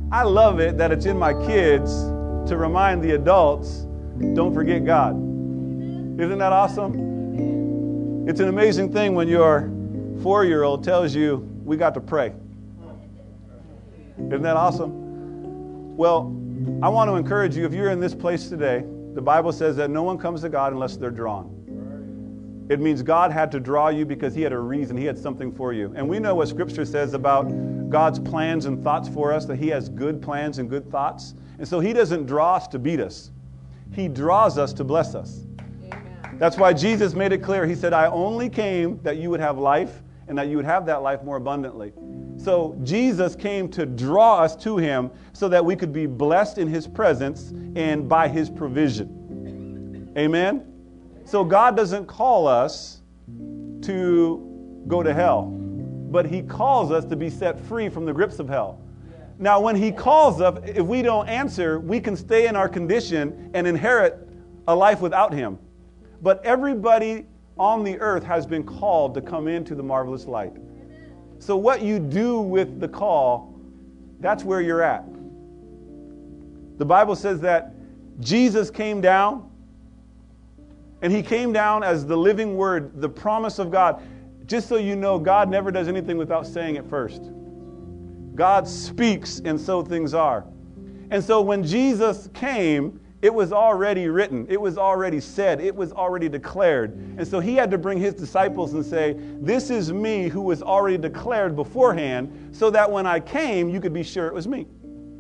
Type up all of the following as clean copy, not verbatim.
I love it that it's in my kids to remind the adults, don't forget God. Isn't that awesome? It's an amazing thing when your 4-year-old tells you, we got to pray. Isn't that awesome? Well, I want to encourage you, if you're in this place today, the Bible says that no one comes to God unless they're drawn. It means God had to draw you because he had a reason. He had something for you. And we know what Scripture says about God's plans and thoughts for us, that he has good plans and good thoughts. And so he doesn't draw us to beat us. He draws us to bless us. Amen. That's why Jesus made it clear. He said, I only came that you would have life and that you would have that life more abundantly. So Jesus came to draw us to him so that we could be blessed in his presence and by his provision. Amen? So God doesn't call us to go to hell, but he calls us to be set free from the grips of hell. Now, when he calls us, if we don't answer, we can stay in our condition and inherit a life without him. But everybody on the earth has been called to come into the marvelous light. So what you do with the call, that's where you're at. The Bible says that Jesus came down, and he came down as the living word, the promise of God. Just so you know, God never does anything without saying it first. God speaks, and so things are. And so when Jesus came, it was already written. It was already said. It was already declared. And so he had to bring his disciples and say, this is me who was already declared beforehand, so that when I came, you could be sure it was me.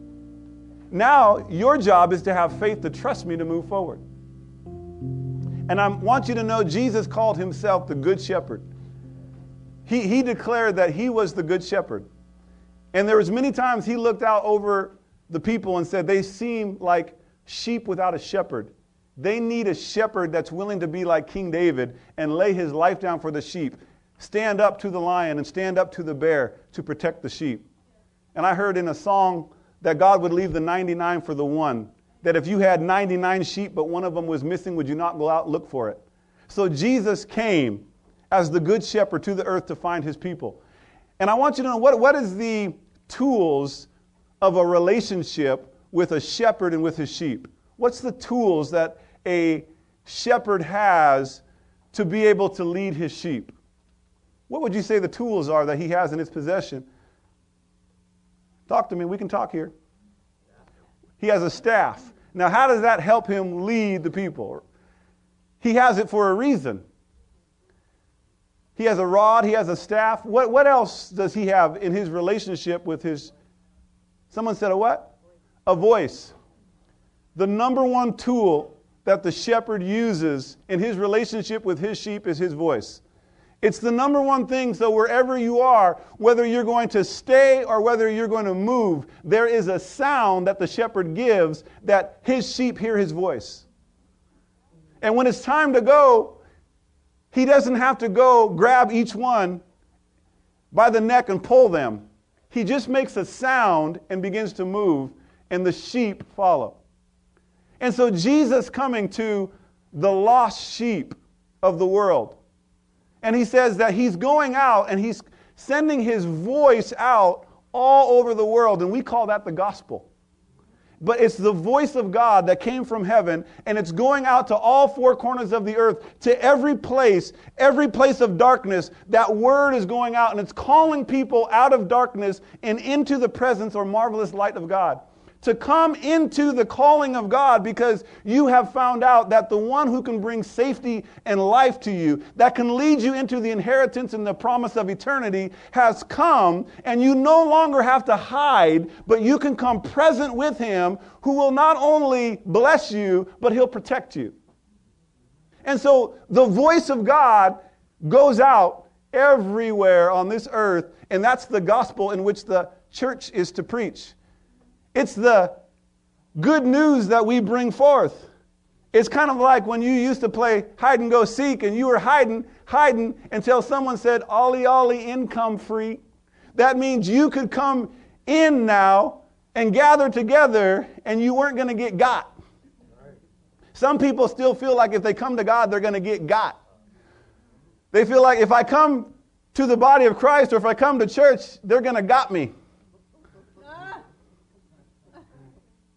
Now, your job is to have faith to trust me to move forward. And I want you to know Jesus called himself the Good Shepherd. He declared that he was the Good Shepherd. And there was many times he looked out over the people and said, they seem like sheep without a shepherd. They need a shepherd that's willing to be like King David and lay his life down for the sheep. Stand up to the lion and stand up to the bear to protect the sheep. And I heard in a song that God would leave the 99 for the one. That if you had 99 sheep, but one of them was missing, would you not go out and look for it? So Jesus came as the good shepherd to the earth to find his people. And I want you to know, what is the tools of a relationship with a shepherd and with his sheep? What's the tools that a shepherd has to be able to lead his sheep? What would you say the tools are that he has in his possession? Talk to me. We can talk here. He has a staff. Now, how does that help him lead the people? He has it for a reason. He has a rod. He has a staff. What else does he have in his relationship with his... Someone said a what? A voice. The number one tool that the shepherd uses in his relationship with his sheep is his voice. It's the number one thing, so wherever you are, whether you're going to stay or whether you're going to move, there is a sound that the shepherd gives that his sheep hear his voice. And when it's time to go, he doesn't have to go grab each one by the neck and pull them. He just makes a sound and begins to move, and the sheep follow. And so Jesus coming to the lost sheep of the world, and he says that he's going out and he's sending his voice out all over the world. And we call that the gospel. But it's the voice of God that came from heaven, and it's going out to all four corners of the earth, to every place of darkness. That word is going out, and it's calling people out of darkness and into the presence or marvelous light of God. To come into the calling of God, because you have found out that the one who can bring safety and life to you, that can lead you into the inheritance and the promise of eternity, has come, and you no longer have to hide, but you can come present with him, who will not only bless you, but he'll protect you. And so the voice of God goes out everywhere on this earth, and that's the gospel in which the church is to preach. It's the good news that we bring forth. It's kind of like when you used to play hide and go seek, and you were hiding until someone said, "Ollie, ollie, income free." That means you could come in now and gather together, and you weren't going to get got. Some people still feel like if they come to God, they're going to get got. They feel like if I come to the body of Christ, or if I come to church, they're going to got me.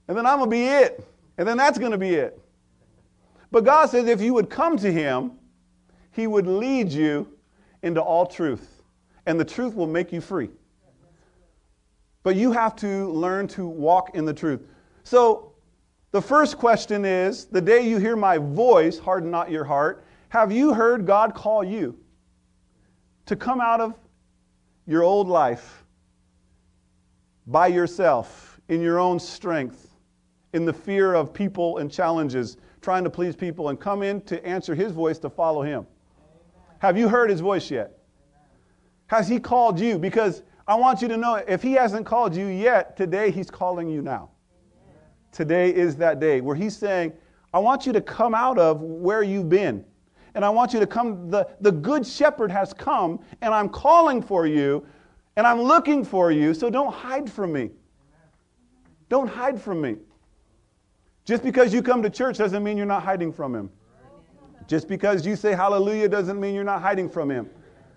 And then I'm going to be it. And then that's going to be it. But God says if you would come to him, he would lead you into all truth. And the truth will make you free. But you have to learn to walk in the truth. So the first question is, the day you hear my voice, harden not your heart. Have you heard God call you to come out of your old life by yourself, in your own strength, in the fear of people and challenges, trying to please people, and come in to answer his voice to follow him? Have you heard his voice yet? Has he called you? Because I want you to know, if he hasn't called you yet, today he's calling you now. Today is that day where he's saying, I want you to come out of where you've been. And I want you to come, the good shepherd has come, and I'm calling for you, and I'm looking for you, so don't hide from me. Don't hide from me. Just because you come to church doesn't mean you're not hiding from him. Just because you say hallelujah doesn't mean you're not hiding from him.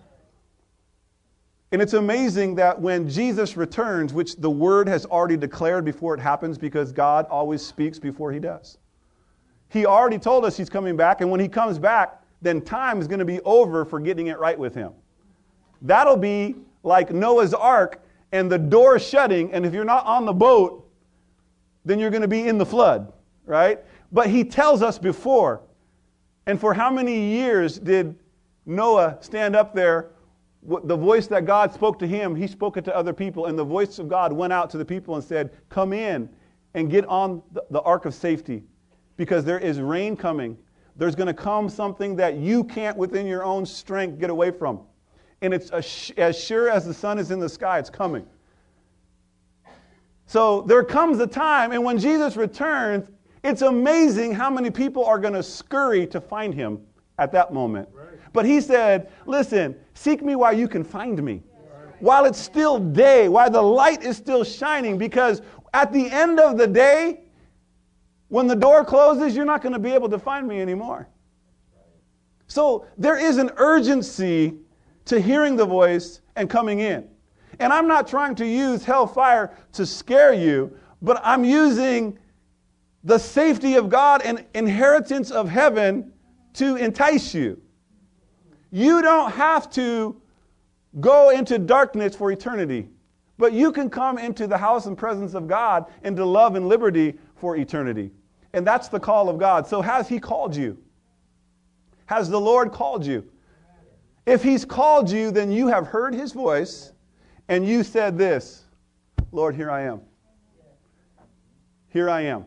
And it's amazing that when Jesus returns, which the word has already declared before it happens, because God always speaks before he does. He already told us he's coming back, and when he comes back, then time is going to be over for getting it right with him. That'll be like Noah's Ark and the door shutting, and if you're not on the boat, then you're going to be in the flood, right? But he tells us before. And for how many years did Noah stand up there? The voice that God spoke to him, he spoke it to other people, and the voice of God went out to the people and said, come in and get on the ark of safety, because there is rain coming. There's going to come something that you can't within your own strength get away from. And it's as sure as the sun is in the sky, it's coming. So there comes a time, and when Jesus returns, it's amazing how many people are going to scurry to find him at that moment. Right. But he said, listen, seek me while you can find me. Right. While it's still day, while the light is still shining, because at the end of the day, when the door closes, you're not going to be able to find me anymore. So there is an urgency to hearing the voice and coming in. And I'm not trying to use hellfire to scare you, but I'm using the safety of God and inheritance of heaven to entice you. You don't have to go into darkness for eternity, but you can come into the house and presence of God, into love and liberty for eternity. And that's the call of God. So has he called you? Has the Lord called you? If he's called you, then you have heard his voice, and you said this, Lord, here I am. Here I am.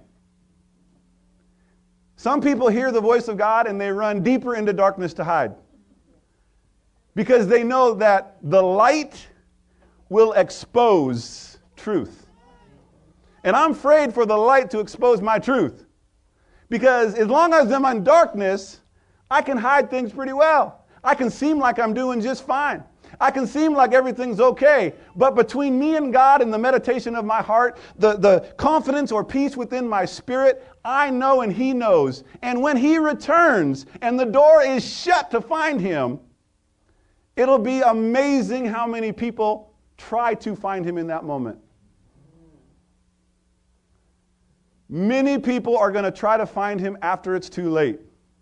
Some people hear the voice of God and they run deeper into darkness to hide, because they know that the light will expose truth. And I'm afraid for the light to expose my truth, because as long as I'm in darkness, I can hide things pretty well. I can seem like I'm doing just fine. I can seem like everything's okay. But between me and God and the meditation of my heart, the confidence or peace within my spirit, I know and he knows. And when he returns and the door is shut to find him, it'll be amazing how many people try to find him in that moment. Many people are going to try to find him after it's too late.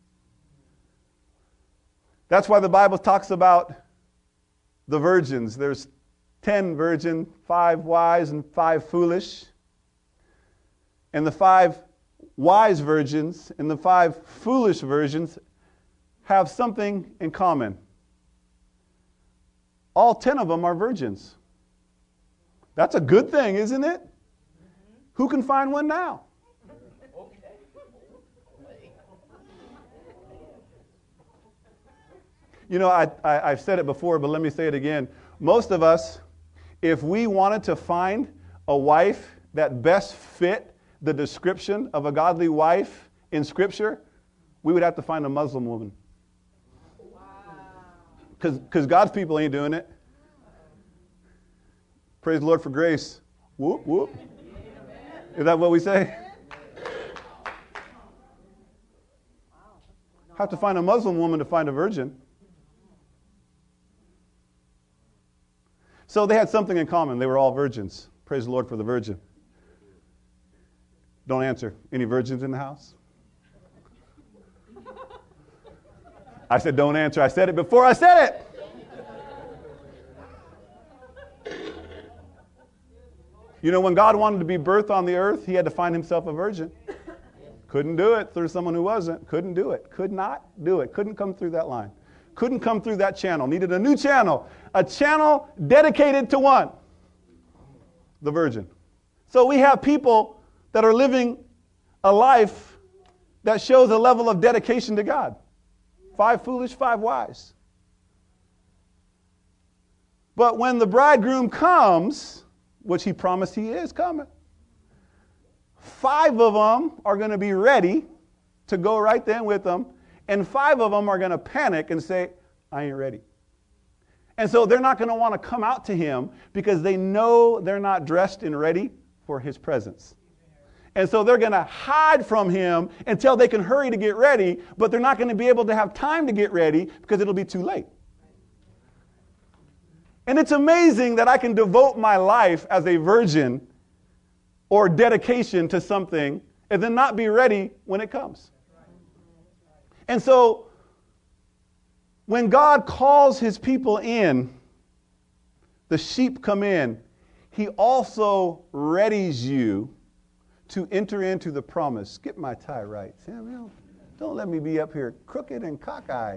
That's why the Bible talks about the virgins. There's 10 virgins, 5 wise and 5 foolish. And the 5 wise virgins and the 5 foolish virgins have something in common. All 10 of them are virgins. That's a good thing, isn't it? Who can find one now? You know, I've said it before, but let me say it again. Most of us, if we wanted to find a wife that best fit the description of a godly wife in Scripture, we would have to find a Muslim woman. Because God's people ain't doing it. Praise the Lord for grace. Whoop, whoop. Is that what we say? Have to find a Muslim woman to find a virgin. So they had something in common. They were all virgins. Praise the Lord for the virgin. Don't answer. Any virgins in the house? I said, don't answer. I said it before I said it. You know, when God wanted to be birthed on the earth, he had to find himself a virgin. Couldn't do it through someone who wasn't. Couldn't do it. Could not do it. Couldn't come through that line. Couldn't come through that channel. Needed a new channel. A channel dedicated to one. The virgin. So we have people that are living a life that shows a level of dedication to God. 5 foolish, 5 wise. But when the bridegroom comes, which he promised he is coming, 5 of them are going to be ready to go right then with them, and 5 of them are going to panic and say, I ain't ready. And so they're not going to want to come out to him because they know they're not dressed and ready for his presence. And so they're going to hide from him until they can hurry to get ready, but they're not going to be able to have time to get ready because it'll be too late. And it's amazing that I can devote my life as a virgin or dedication to something and then not be ready when it comes. And so when God calls his people in, the sheep come in, he also readies you to enter into the promise. Get my tie right, Samuel. Don't let me be up here crooked and cockeyed.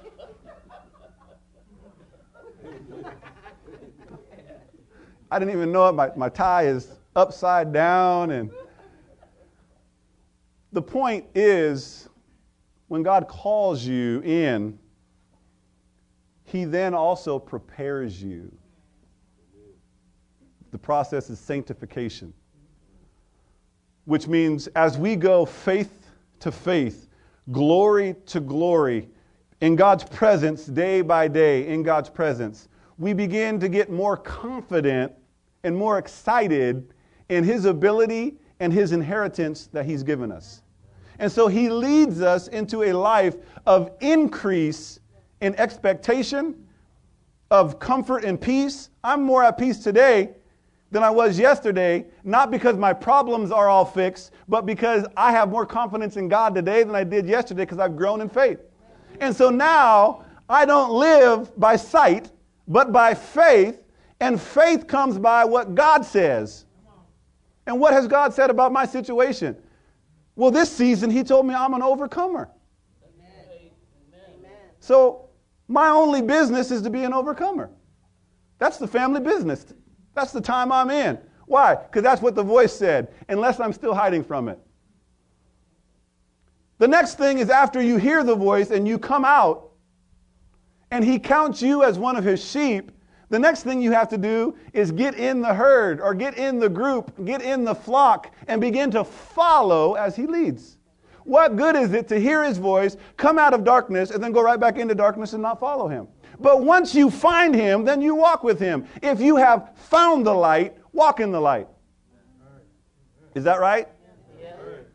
I didn't even know it. My tie is upside down. And the point is, when God calls you in, he then also prepares you. The process is sanctification, which means as we go faith to faith, glory to glory, in God's presence, day by day, in God's presence, we begin to get more confident and more excited in his ability and his inheritance that he's given us. And so he leads us into a life of increase in expectation, of comfort and peace. I'm more at peace today than I was yesterday, not because my problems are all fixed, but because I have more confidence in God today than I did yesterday because I've grown in faith. And so now I don't live by sight, but by faith, and faith comes by what God says. And what has God said about my situation? Well, this season he told me I'm an overcomer. Amen. So my only business is to be an overcomer. That's the family business. That's the time I'm in. Why? Because that's what the voice said, unless I'm still hiding from it. The next thing is after you hear the voice and you come out and he counts you as one of his sheep, the next thing you have to do is get in the herd or get in the group, get in the flock and begin to follow as he leads. What good is it to hear his voice, come out of darkness, and then go right back into darkness and not follow him? But once you find him, then you walk with him. If you have found the light, walk in the light. Is that right? Yeah.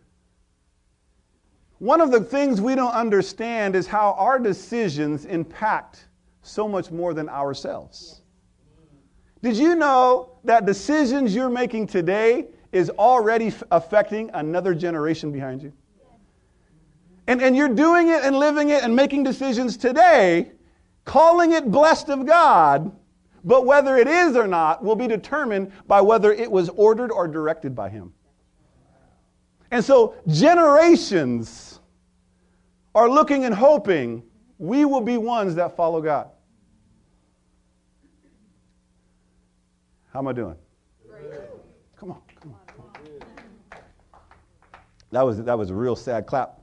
One of the things we don't understand is how our decisions impact so much more than ourselves. Did you know that decisions you're making today is already affecting another generation behind you? And you're doing it and living it and making decisions today, calling it blessed of God, but whether it is or not will be determined by whether it was ordered or directed by him. And so generations are looking and hoping we will be ones that follow God. How am I doing? Come on. That was a real sad clap.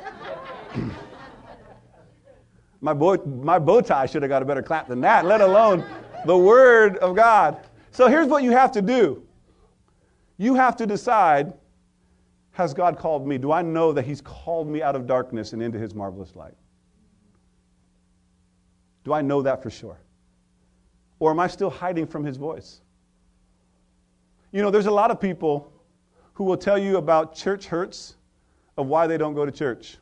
My bow tie should have got a better clap than that, let alone the Word of God. So here's what you have to do. You have to decide, has God called me? Do I know that he's called me out of darkness and into his marvelous light? Do I know that for sure? Or am I still hiding from his voice? You know, there's a lot of people who will tell you about church hurts of why they don't go to church.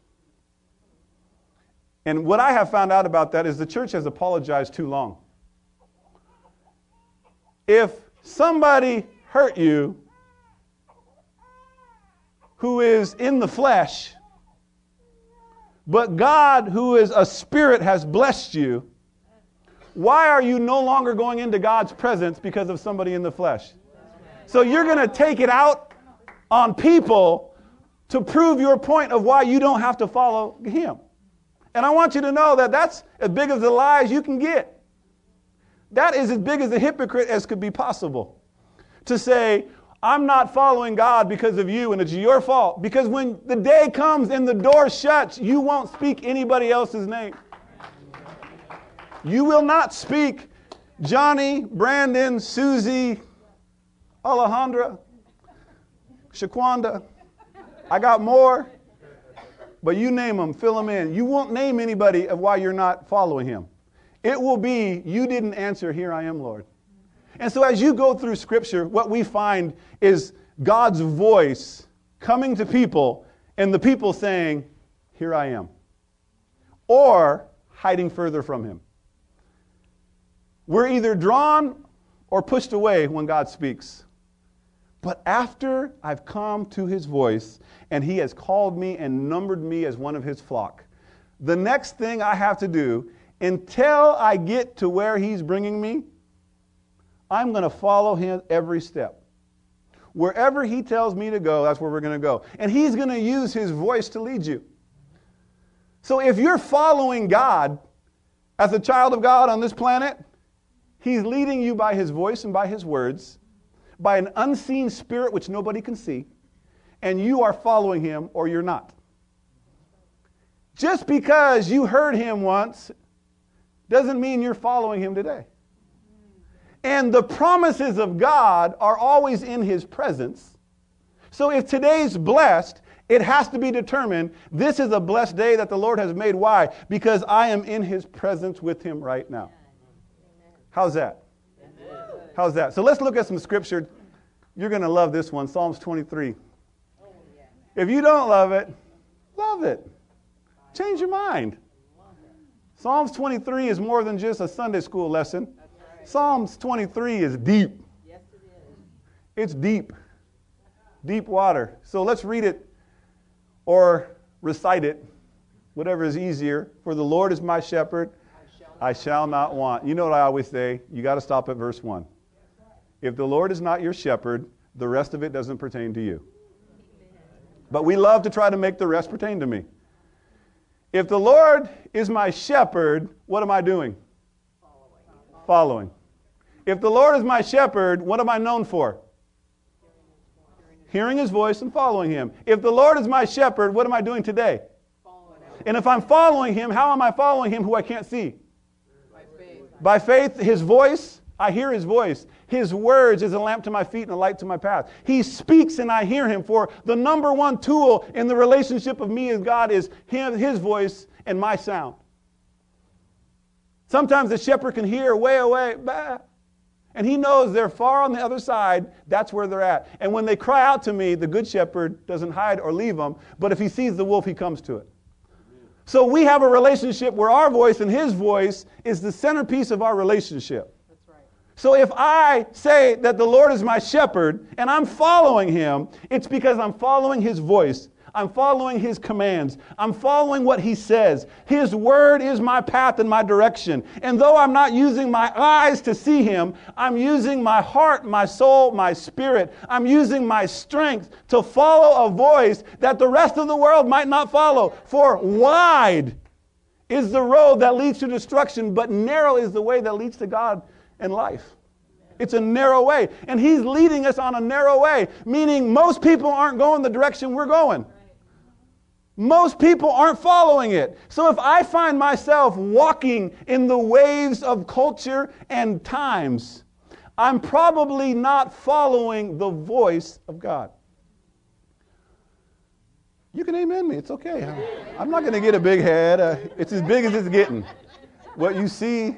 And what I have found out about that is the church has apologized too long. If somebody hurt you, who is in the flesh, but God, who is a spirit, has blessed you, why are you no longer going into God's presence because of somebody in the flesh? So you're going to take it out on people to prove your point of why you don't have to follow Him. And I want you to know that that's as big as the lies you can get. That is as big as a hypocrite as could be possible. To say, I'm not following God because of you and it's your fault. Because when the day comes and the door shuts, you won't speak anybody else's name. You will not speak Johnny, Brandon, Susie, Alejandra, Shaquanda. I got more, but you name them, fill them in. You won't name anybody of why you're not following Him. It will be, you didn't answer, here I am, Lord. And so as you go through Scripture, what we find is God's voice coming to people and the people saying, here I am. Or hiding further from Him. We're either drawn or pushed away when God speaks. But after I've come to His voice and He has called me and numbered me as one of His flock, the next thing I have to do until I get to where He's bringing me, I'm going to follow Him every step. Wherever He tells me to go, that's where we're going to go. And He's going to use His voice to lead you. So if you're following God as a child of God on this planet, He's leading you by His voice and by His words, by an unseen spirit which nobody can see, and you are following Him or you're not. Just because you heard Him once doesn't mean you're following Him today. And the promises of God are always in His presence. So if today's blessed, it has to be determined, this is a blessed day that the Lord has made. Why? Because I am in His presence with Him right now. How's that? How's that? So let's look at some scripture. You're going to love this one, Psalms 23. If you don't love it, love it. Change your mind. Psalms 23 is more than just a Sunday school lesson. Psalms 23 is deep. Yes, it is. It's deep. Deep water. So let's read it or recite it, whatever is easier. For the Lord is my shepherd, I shall not want. You know what I always say? You got to stop at verse 1. If the Lord is not your shepherd, the rest of it doesn't pertain to you. But we love to try to make the rest pertain to me. If the Lord is my shepherd, what am I doing? Following. If the Lord is my shepherd, what am I known for? Hearing His voice and following Him. If the Lord is my shepherd, what am I doing today? And if I'm following Him, how am I following Him who I can't see? By faith, His voice, I hear His voice. His words is a lamp to my feet and a light to my path. He speaks and I hear Him. For the number one tool in the relationship of me and God is His voice and my sound. Sometimes the shepherd can hear way away, bah, and he knows they're far on the other side. That's where they're at. And when they cry out to me, the good shepherd doesn't hide or leave them. But if he sees the wolf, he comes to it. So we have a relationship where our voice and His voice is the centerpiece of our relationship. That's right. So if I say that the Lord is my shepherd and I'm following Him, it's because I'm following His voice. I'm following His commands. I'm following what He says. His word is my path and my direction. And though I'm not using my eyes to see Him, I'm using my heart, my soul, my spirit. I'm using my strength to follow a voice that the rest of the world might not follow. For wide is the road that leads to destruction, but narrow is the way that leads to God and life. It's a narrow way. And He's leading us on a narrow way, meaning most people aren't going the direction we're going. Most people aren't following it. So if I find myself walking in the waves of culture and times, I'm probably not following the voice of God. You can amen me. It's okay. I'm not going to get a big head. It's as big as it's getting. What you see.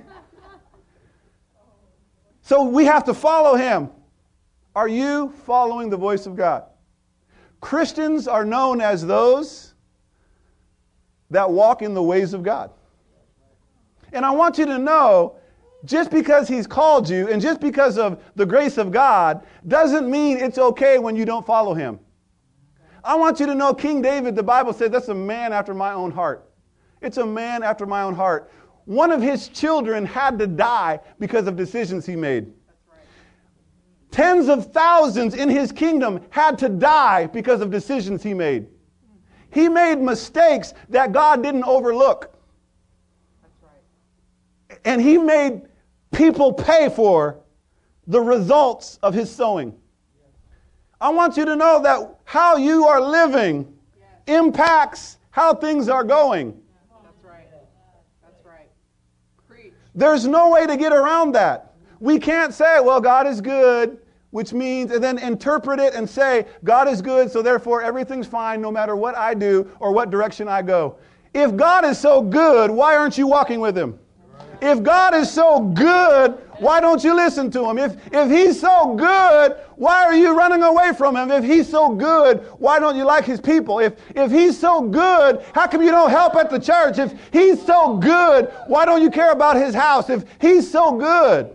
So we have to follow Him. Are you following the voice of God? Christians are known as those that walk in the ways of God. And I want you to know, just because He's called you and just because of the grace of God doesn't mean it's okay when you don't follow Him. I want you to know King David, the Bible says, that's a man after my own heart. It's a man after my own heart. One of his children had to die because of decisions he made. That's right. Tens of thousands in his kingdom had to die because of decisions he made. He made mistakes that God didn't overlook. That's right. And he made people pay for the results of his sowing. I want you to know that how you are living impacts how things are going. That's right. That's right. Preach. There's no way to get around that. We can't say, well, God is good, which means, and then interpret it and say, God is good, so therefore everything's fine no matter what I do or what direction I go. If God is so good, why aren't you walking with him? If God is so good, why don't you listen to him? If he's so good, why are you running away from him? If he's so good, why don't you like his people? If he's so good, how come you don't help at the church? If he's so good, why don't you care about his house? If he's so good.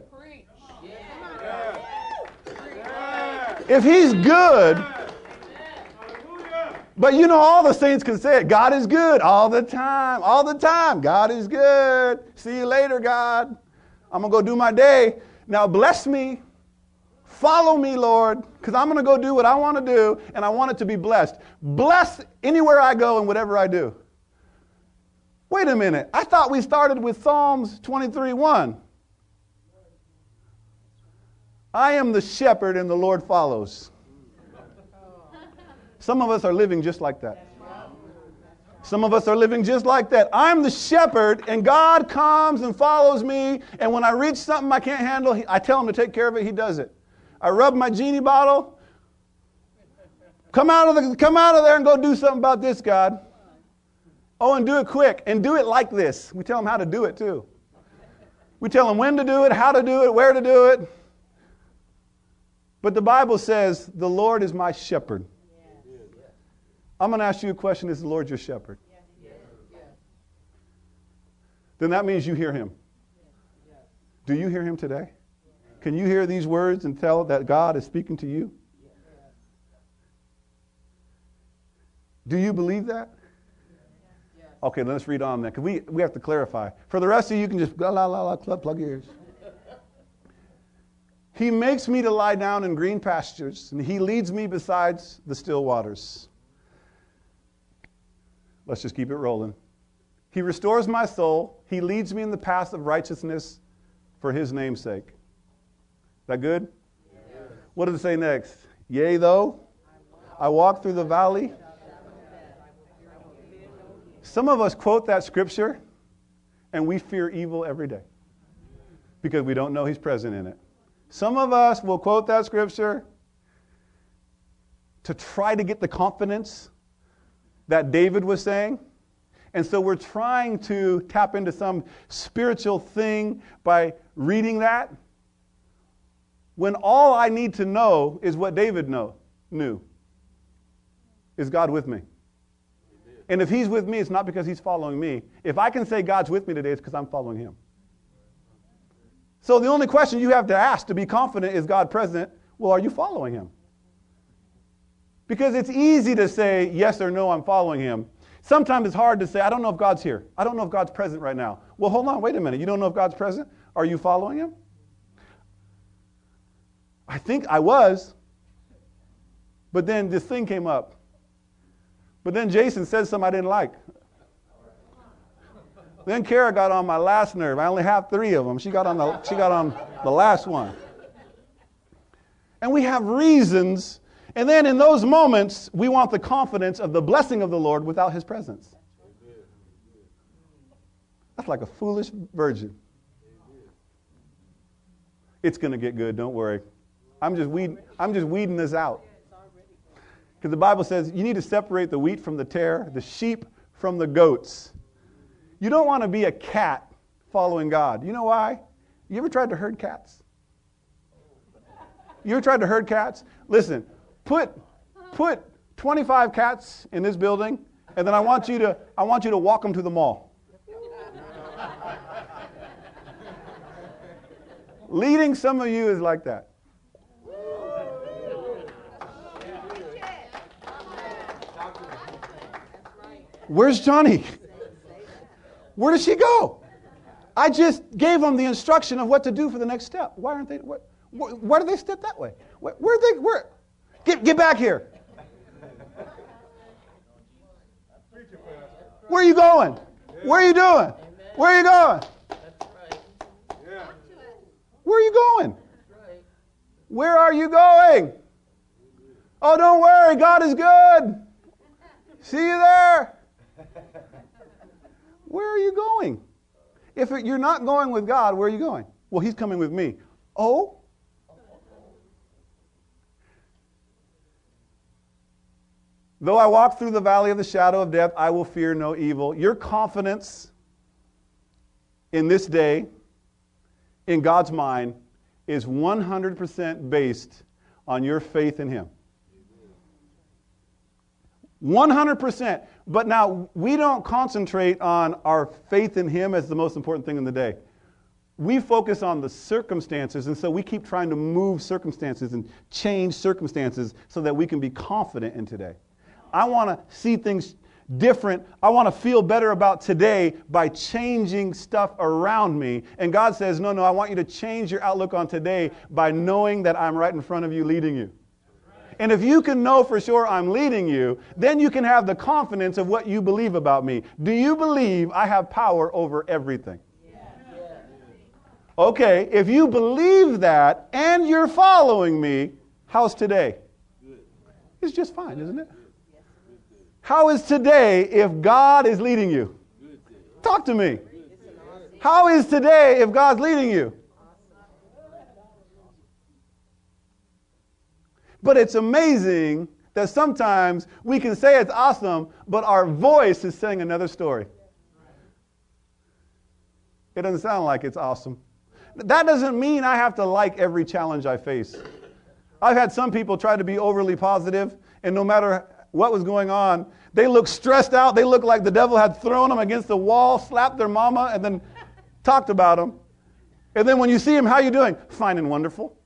If he's good, but you know all the saints can say it. God is good all the time. All the time. God is good. See you later, God. I'm going to go do my day. Now bless me. Follow me, Lord, because I'm going to go do what I want to do, and I want it to be blessed. Bless anywhere I go and whatever I do. Wait a minute. I thought we started with Psalms 23:1. I am the shepherd and the Lord follows. Some of us are living just like that. Some of us are living just like that. I'm the shepherd, and God comes and follows me, and when I reach something I can't handle, I tell him to take care of it, he does it. I rub my genie bottle. Come out of there and go do something about this, God. Oh, and do it quick, and do it like this. We tell him how to do it, too. We tell him when to do it, how to do it, where to do it. But the Bible says, the Lord is my shepherd. I'm going to ask you a question. Is the Lord your shepherd? Yes. Then that means you hear him. Yes. Do you hear him today? Can you hear these words and tell that God is speaking to you? Yes. Do you believe that? Yes. Okay, let's read on then, because we have to clarify. For the rest of you, you can just plug your ears. He makes me to lie down in green pastures, and he leads me beside the still waters. Let's just keep it rolling. He restores my soul. He leads me in the path of righteousness for his name's sake. Is that good? Yes. What does it say next? Yea, though I walk through the valley. Some of us quote that scripture and we fear evil every day because we don't know he's present in it. Some of us will quote that scripture to try to get the confidence that David was saying. And so we're trying to tap into some spiritual thing by reading that, when all I need to know is what David knew. Is God with me? And if he's with me, it's not because he's following me. If I can say God's with me today, it's because I'm following him. So the only question you have to ask to be confident, is God present? Well, are you following him? Because it's easy to say yes or no, I'm following him. Sometimes it's hard to say, I don't know if God's here. I don't know if God's present right now. Well, hold on, wait a minute. You don't know if God's present? Are you following him? I think I was. But then this thing came up. But then Jason said something I didn't like. Then Kara got on my last nerve. I only have 3 of them. She got on the last one. And we have reasons. And then in those moments, we want the confidence of the blessing of the Lord without his presence. That's like a foolish virgin. It's going to get good, don't worry. I'm just weeding this out. Because the Bible says you need to separate the wheat from the tare, the sheep from the goats. You don't want to be a cat following God. You know why? You ever tried to herd cats? You ever tried to herd cats? Listen. Put 25 cats in this building, and then I want you to walk them to the mall. Leading some of you is like that. Where's Johnny? Where did she go? I just gave them the instruction of what to do for the next step. Why aren't they? Why do they step that way? Where are they? Where? Get back here. Where are you going? Where are you doing? Where are you going? Where are you going? Where are you going? Oh, don't worry. God is good. See you there. Where are you going? If you're not going with God, where are you going? Well, He's coming with me. Oh? Though I walk through the valley of the shadow of death, I will fear no evil. Your confidence in this day, in God's mind, is 100% based on your faith in Him. 100%. But now, we don't concentrate on our faith in Him as the most important thing in the day. We focus on the circumstances, and so we keep trying to move circumstances and change circumstances so that we can be confident in today. I want to see things different. I want to feel better about today by changing stuff around me. And God says, no, I want you to change your outlook on today by knowing that I'm right in front of you leading you. And if you can know for sure I'm leading you, then you can have the confidence of what you believe about me. Do you believe I have power over everything? Okay, if you believe that and you're following me, how's today? It's just fine, isn't it? How is today if God is leading you? Talk to me. How is today if God's leading you? But it's amazing that sometimes we can say it's awesome, but our voice is saying another story. It doesn't sound like it's awesome. That doesn't mean I have to like every challenge I face. I've had some people try to be overly positive, and no matter what was going on, they look stressed out. They look like the devil had thrown them against the wall, slapped their mama, and then talked about them. And then when you see them, how you doing? Fine and wonderful.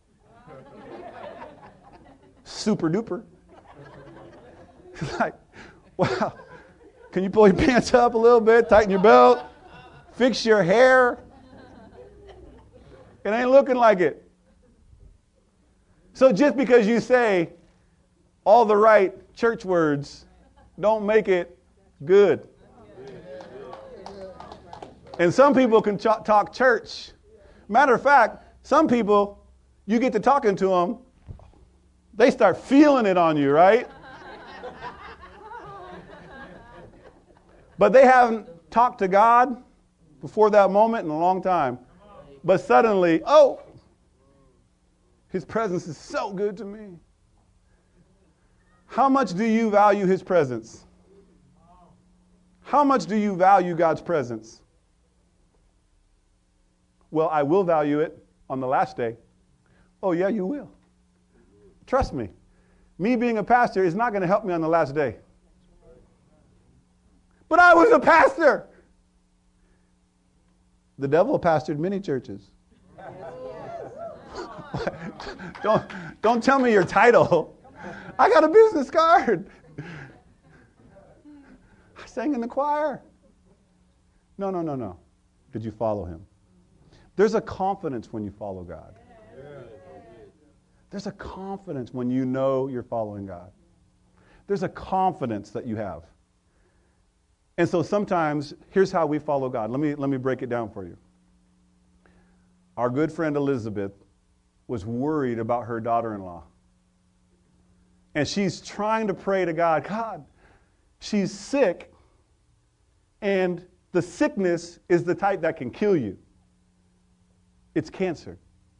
Super duper. It's like, wow. Can you pull your pants up a little bit, tighten your belt, fix your hair? It ain't looking like it. So just because you say all the right church words don't make it good. And some people can talk church. Matter of fact, some people, you get to talking to them, they start feeling it on you, right? But they haven't talked to God before that moment in a long time. But suddenly, oh, His presence is so good to me. How much do you value His presence? How much do you value God's presence? Well, I will value it on the last day. Oh, yeah, you will. Trust me. Me being a pastor is not going to help me on the last day. But I was a pastor. The devil pastored many churches. Don't tell me your title. I got a business card. I sang in the choir. No. Did you follow Him? There's a confidence when you follow God. There's a confidence when you know you're following God. There's a confidence that you have. And so sometimes, here's how we follow God. Let me break it down for you. Our good friend Elizabeth was worried about her daughter-in-law. And she's trying to pray to God. God, she's sick, and the sickness is the type that can kill you. It's cancer.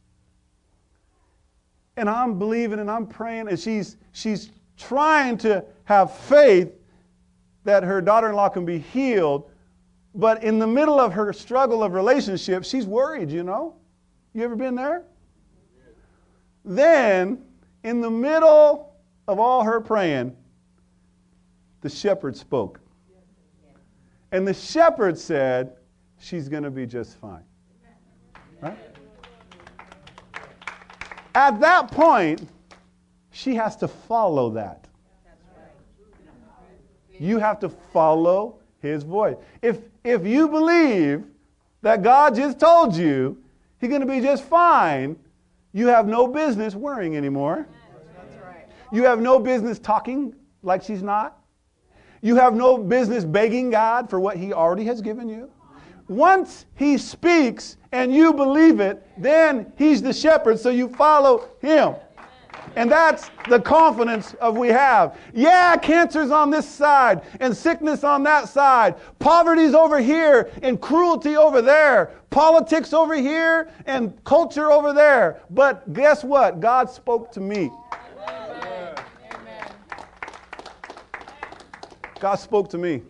And I'm believing and I'm praying, and she's trying to have faith that her daughter-in-law can be healed. But in the middle of her struggle of relationship, she's worried, you know? You ever been there? Then, in the middle of all her praying, the shepherd spoke. And the shepherd said, she's going to be just fine. Right? At that point, she has to follow that. You have to follow his voice. If you believe that God just told you he's going to be just fine, you have no business worrying anymore. That's right. You have no business talking like she's not. You have no business begging God for what he already has given you. Once he speaks and you believe it, then he's the shepherd, so you follow him. And that's the confidence of we have. Yeah, cancer's on this side and sickness on that side. Poverty's over here and cruelty over there. Politics over here and culture over there. But guess what? God spoke to me. Amen. God spoke to me.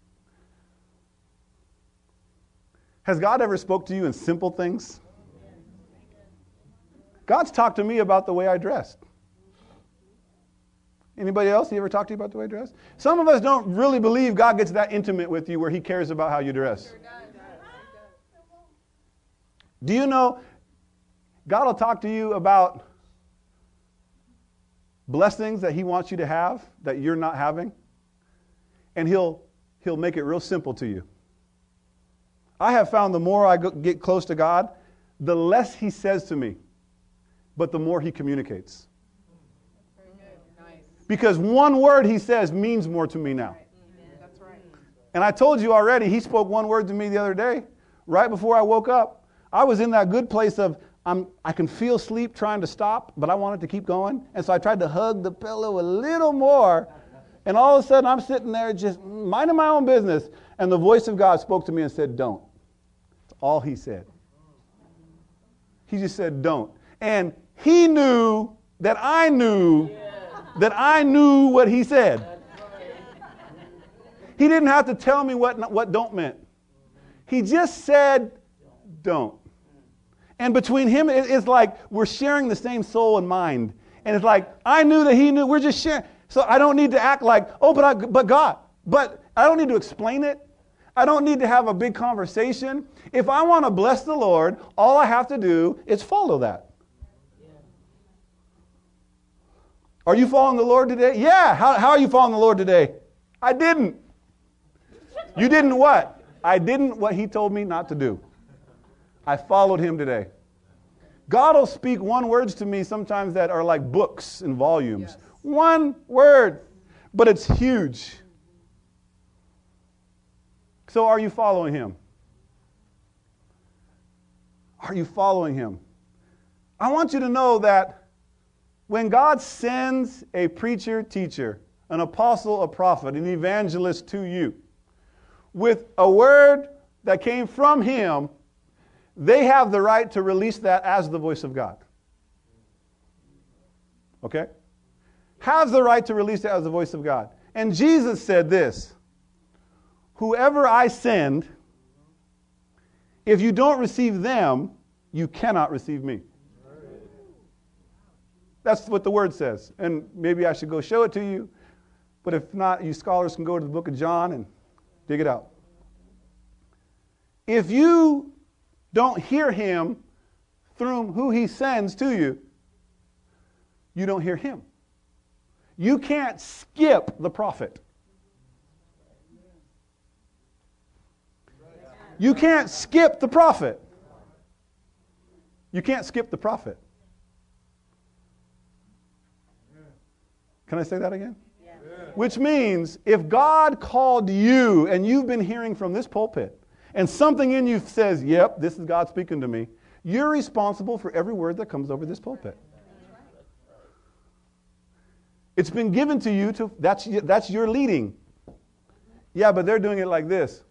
Has God ever spoke to you in simple things? God's talked to me about the way I dressed. Anybody else? He ever talked to you about the way I dress? Some of us don't really believe God gets that intimate with you where he cares about how you dress. Do you know God will talk to you about blessings that he wants you to have that you're not having? And he'll make it real simple to you. I have found the more I get close to God, the less he says to me, but the more he communicates. Very good. Nice. Because one word he says means more to me now. That's right. And I told you already, he spoke one word to me the other day, right before I woke up. I was in that good place of, I can feel sleep trying to stop, but I wanted to keep going. And so I tried to hug the pillow a little more. And all of a sudden, I'm sitting there just minding my own business. And the voice of God spoke to me and said, don't. That's all he said. He just said, don't. And he knew that I knew what he said. He didn't have to tell me what don't meant. He just said, don't. And between him, it's like we're sharing the same soul and mind. And it's like, I knew that he knew. We're just sharing. So I don't need to act like, oh, but God. But I don't need to explain it. I don't need to have a big conversation. If I want to bless the Lord, all I have to do is follow that. Are you following the Lord today? Yeah. How are you following the Lord today? I didn't. You didn't what? I didn't what he told me not to do. I followed him today. God will speak one words to me sometimes that are like books and volumes. Yes. One word, but it's huge. So are you following him? Are you following him? I want you to know that when God sends a preacher, teacher, an apostle, a prophet, an evangelist to you with a word that came from him, they have the right to release that as the voice of God. Okay? Has the right to release it as the voice of God. And Jesus said this, whoever I send, if you don't receive them, you cannot receive me. That's what the word says. And maybe I should go show it to you. But if not, you scholars can go to the book of John and dig it out. If you don't hear him through who he sends to you, you don't hear him. You can't skip the prophet. You can't skip the prophet. You can't skip the prophet. Can I say that again? Yeah. Which means if God called you and you've been hearing from this pulpit and something in you says, yep, this is God speaking to me, you're responsible for every word that comes over this pulpit. It's been given to you to, that's your leading. Yeah, but they're doing it like this.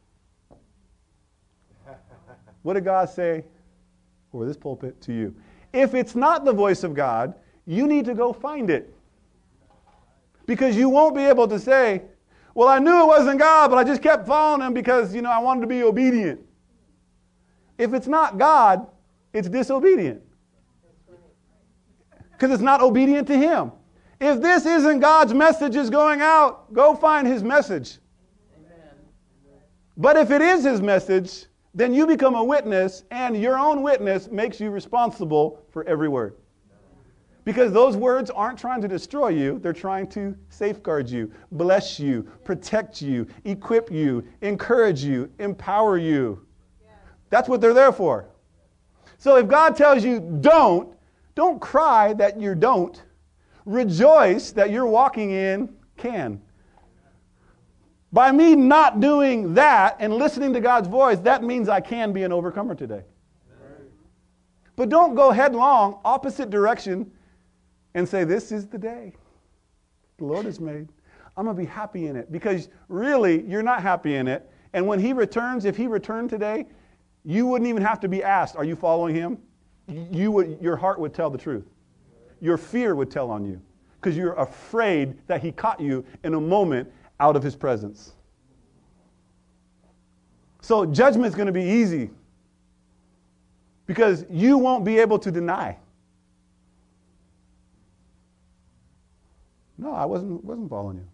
What did God say over this pulpit to you? If it's not the voice of God, you need to go find it. Because you won't be able to say, well, I knew it wasn't God, but I just kept following him because, I wanted to be obedient. If it's not God, it's disobedient. Because it's not obedient to him. If this isn't God's message is going out, go find his message. Amen. But if it is his message, then you become a witness, and your own witness makes you responsible for every word. Because those words aren't trying to destroy you. They're trying to safeguard you, bless you, protect you, equip you, encourage you, empower you. That's what they're there for. So if God tells you don't cry that you don't. Rejoice that you're walking in can. By me not doing that and listening to God's voice, that means I can be an overcomer today. But don't go headlong, opposite direction, and say, this is the day the Lord has made. I'm going to be happy in it. Because really, you're not happy in it. And when He returns, if He returned today, you wouldn't even have to be asked, are you following Him? Your heart would tell the truth. Your fear would tell on you. Because you're afraid that He caught you in a moment out of His presence. So judgment's going to be easy. Because you won't be able to deny. No, I wasn't following you.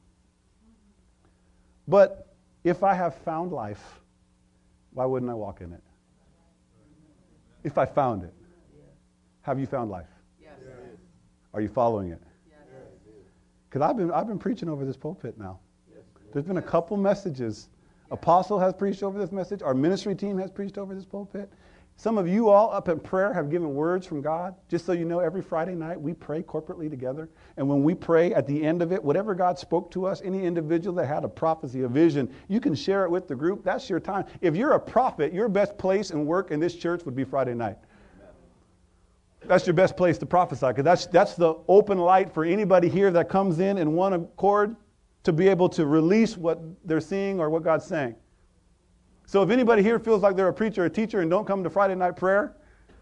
But if I have found life, why wouldn't I walk in it? If I found it. Have you found life? Yes. Are you following it? Yes. Because I've been preaching over this pulpit now. There's been a couple messages. Apostle has preached over this message. Our ministry team has preached over this pulpit. Some of you all up in prayer have given words from God. Just so you know, every Friday night we pray corporately together. And when we pray at the end of it, whatever God spoke to us, any individual that had a prophecy, a vision, you can share it with the group. That's your time. If you're a prophet, your best place and work in this church would be Friday night. That's your best place to prophesy, because that's the open light for anybody here that comes in one accord to be able to release what they're seeing or what God's saying. So if anybody here feels like they're a preacher or a teacher and don't come to Friday night prayer,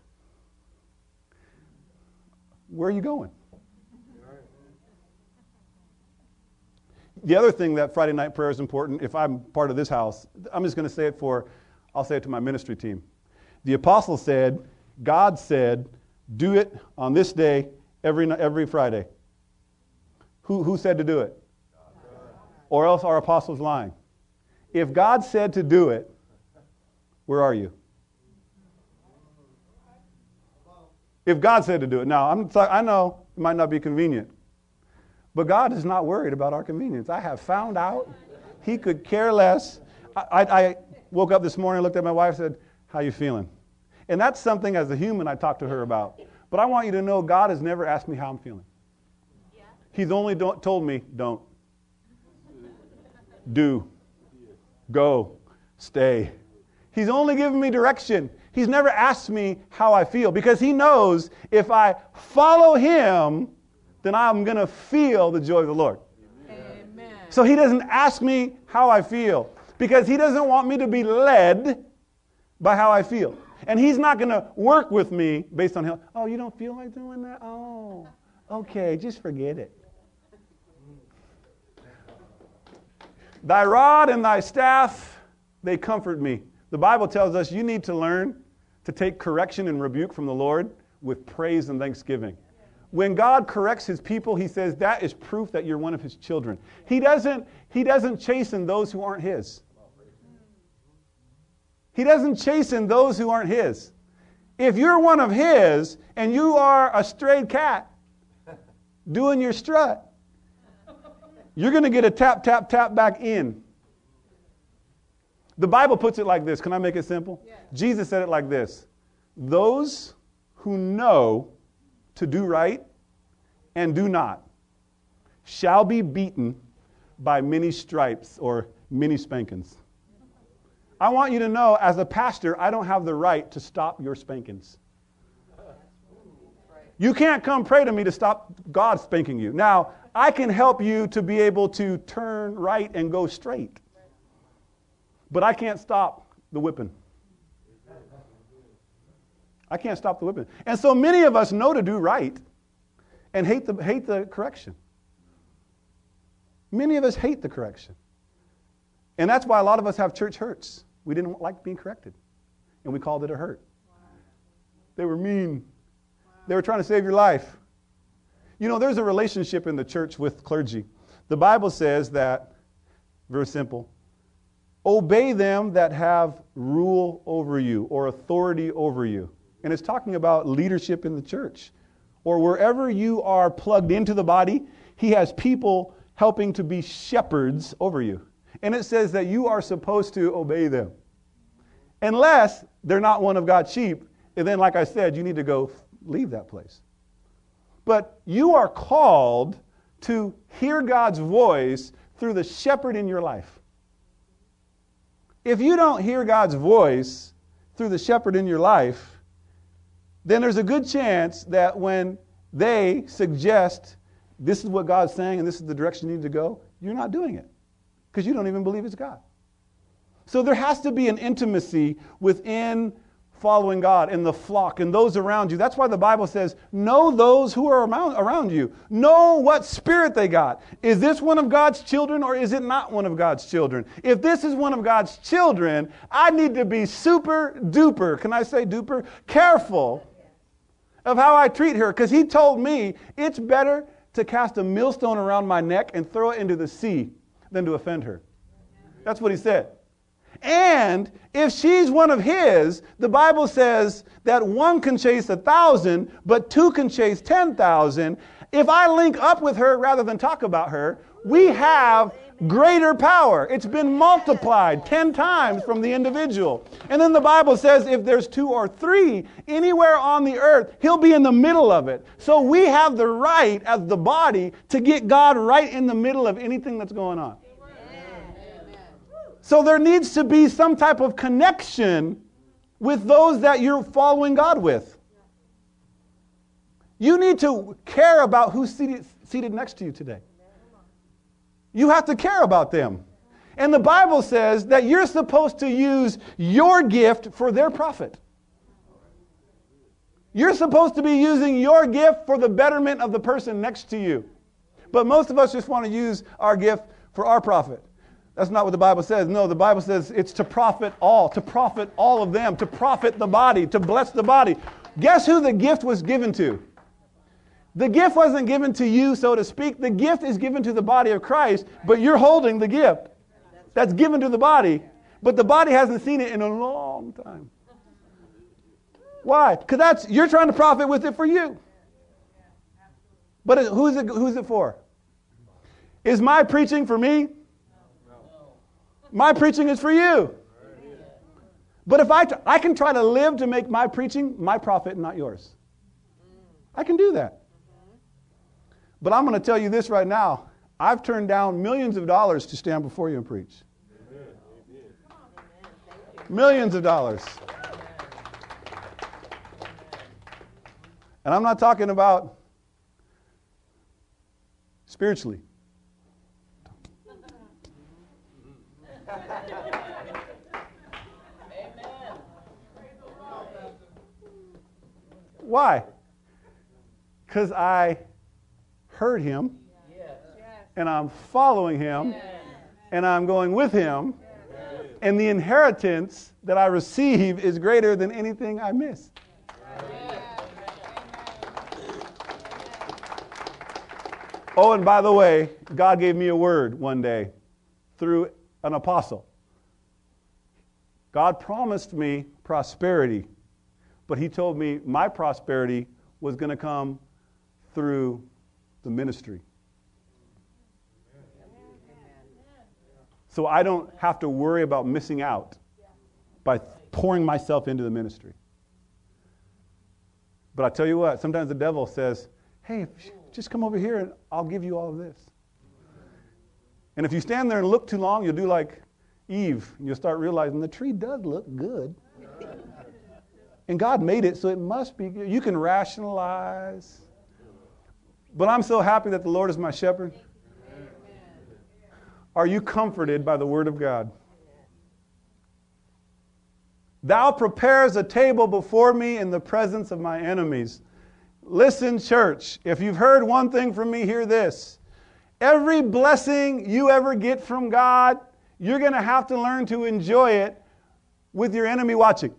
where are you going? The other thing that Friday night prayer is important, if I'm part of this house, I'm just going to say it I'll say it to my ministry team. The apostle said, God said, do it on this day every Friday. Who said to do it? Or else our apostle's lying. If God said to do it, where are you? If God said to do it. Now, I know it might not be convenient, but God is not worried about our convenience. I have found out He could care less. I woke up this morning, looked at my wife, and said, how you feeling? And that's something as a human I talk to her about. But I want you to know God has never asked me how I'm feeling. He's only told me, don't. Do. Go. Stay. He's only given me direction. He's never asked me how I feel, because He knows if I follow Him, then I'm going to feel the joy of the Lord. Amen. So He doesn't ask me how I feel, because He doesn't want me to be led by how I feel. And He's not going to work with me based on, oh, you don't feel like doing that? Oh, okay, just forget it. Thy rod and thy staff, they comfort me. The Bible tells us you need to learn to take correction and rebuke from the Lord with praise and thanksgiving. When God corrects His people, He says that is proof that you're one of His children. He doesn't chasten those who aren't His. He doesn't chasten those who aren't His. If you're one of His and you are a strayed cat doing your strut, you're going to get a tap, tap, tap back in. The Bible puts it like this. Can I make it simple? Yeah. Jesus said it like this. Those who know to do right and do not shall be beaten by many stripes or many spankings. I want you to know, as a pastor, I don't have the right to stop your spankings. You can't come pray to me to stop God spanking you. Now, I can help you to be able to turn right and go straight. But I can't stop the whipping. I can't stop the whipping. And so many of us know to do right and hate the correction. Many of us hate the correction. And that's why a lot of us have church hurts. We didn't like being corrected. And we called it a hurt. Wow. They were mean. Wow. They were trying to save your life. You know, there's a relationship in the church with clergy. The Bible says that, very simple, obey them that have rule over you or authority over you. And it's talking about leadership in the church. or wherever you are plugged into the body, he has people helping to be shepherds over you. And it says that you are supposed to obey them. Unless they're not one of God's sheep, and then, like I said, you need to go leave that place. But you are called to hear God's voice through the shepherd in your life. If you don't hear God's voice through the shepherd in your life, then there's a good chance that when they suggest this is what God's saying and this is the direction you need to go, you're not doing it because you don't even believe it's God. So there has to be an intimacy within following God and the flock and those around you. That's why the Bible says, know those who are around you. Know what spirit they got. Is this one of God's children or is it not one of God's children? If this is one of God's children, I need to be super duper, can I say duper, careful of how I treat her, because he told me it's better to cast a millstone around my neck and throw it into the sea than to offend her. That's what he said. And if she's one of his, the Bible says that one can chase 1,000, but two can chase 10,000. If I link up with her rather than talk about her, we have greater power. It's been multiplied 10 times from the individual. And then the Bible says if there's 2 or 3 anywhere on the earth, he'll be in the middle of it. So we have the right as the body to get God right in the middle of anything that's going on. So there needs to be some type of connection with those that you're following God with. You need to care about who's seated next to you today. You have to care about them. And the Bible says that you're supposed to use your gift for their profit. You're supposed to be using your gift for the betterment of the person next to you. But most of us just want to use our gift for our profit. That's not what the Bible says. No, the Bible says it's to profit all of them, to profit the body, to bless the body. Guess who the gift was given to? The gift wasn't given to you, so to speak. The gift is given to the body of Christ, but you're holding the gift that's given to the body, but the body hasn't seen it in a long time. Why? Because you're trying to profit with it for you. But who's it for? Is my preaching for me? My preaching is for you. But if I can try to live to make my preaching my profit and not yours. I can do that. But I'm going to tell you this right now. I've turned down millions of dollars to stand before you and preach. Millions of dollars. And I'm not talking about spiritually. Why? Because I heard him, and I'm following him, and I'm going with him, and the inheritance that I receive is greater than anything I miss. Oh, and by the way, God gave me a word one day through an apostle. God promised me prosperity, but he told me my prosperity was going to come through the ministry. So I don't have to worry about missing out by pouring myself into the ministry. But I tell you what, sometimes the devil says, hey, just come over here and I'll give you all of this. And if you stand there and look too long, you'll do like Eve. And you'll start realizing the tree does look good. And God made it, so it must be good. You can rationalize. But I'm so happy that the Lord is my shepherd. Are you comforted by the word of God? Thou prepares a table before me in the presence of my enemies. Listen, church, if you've heard one thing from me, hear this. Every blessing you ever get from God, you're going to have to learn to enjoy it with your enemy watching.